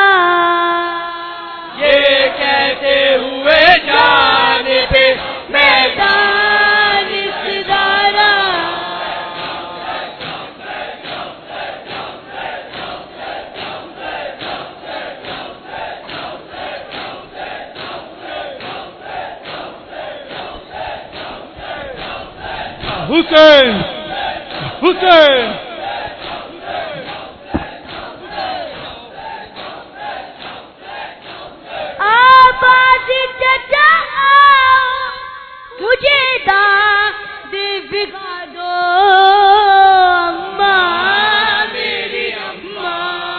S4: یہ کہتے ہوئے جانب
S2: میدان صدارا
S3: حسین حسین
S2: آباد چچا آؤ مجھے داد بگا دو اماں
S4: میری اماں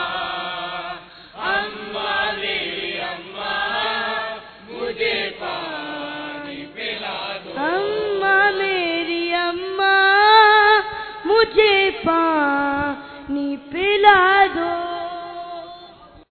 S4: اماں میری اماں مجھے پانی پلا دو
S2: اماں میری اماں مجھے پانی پلا دو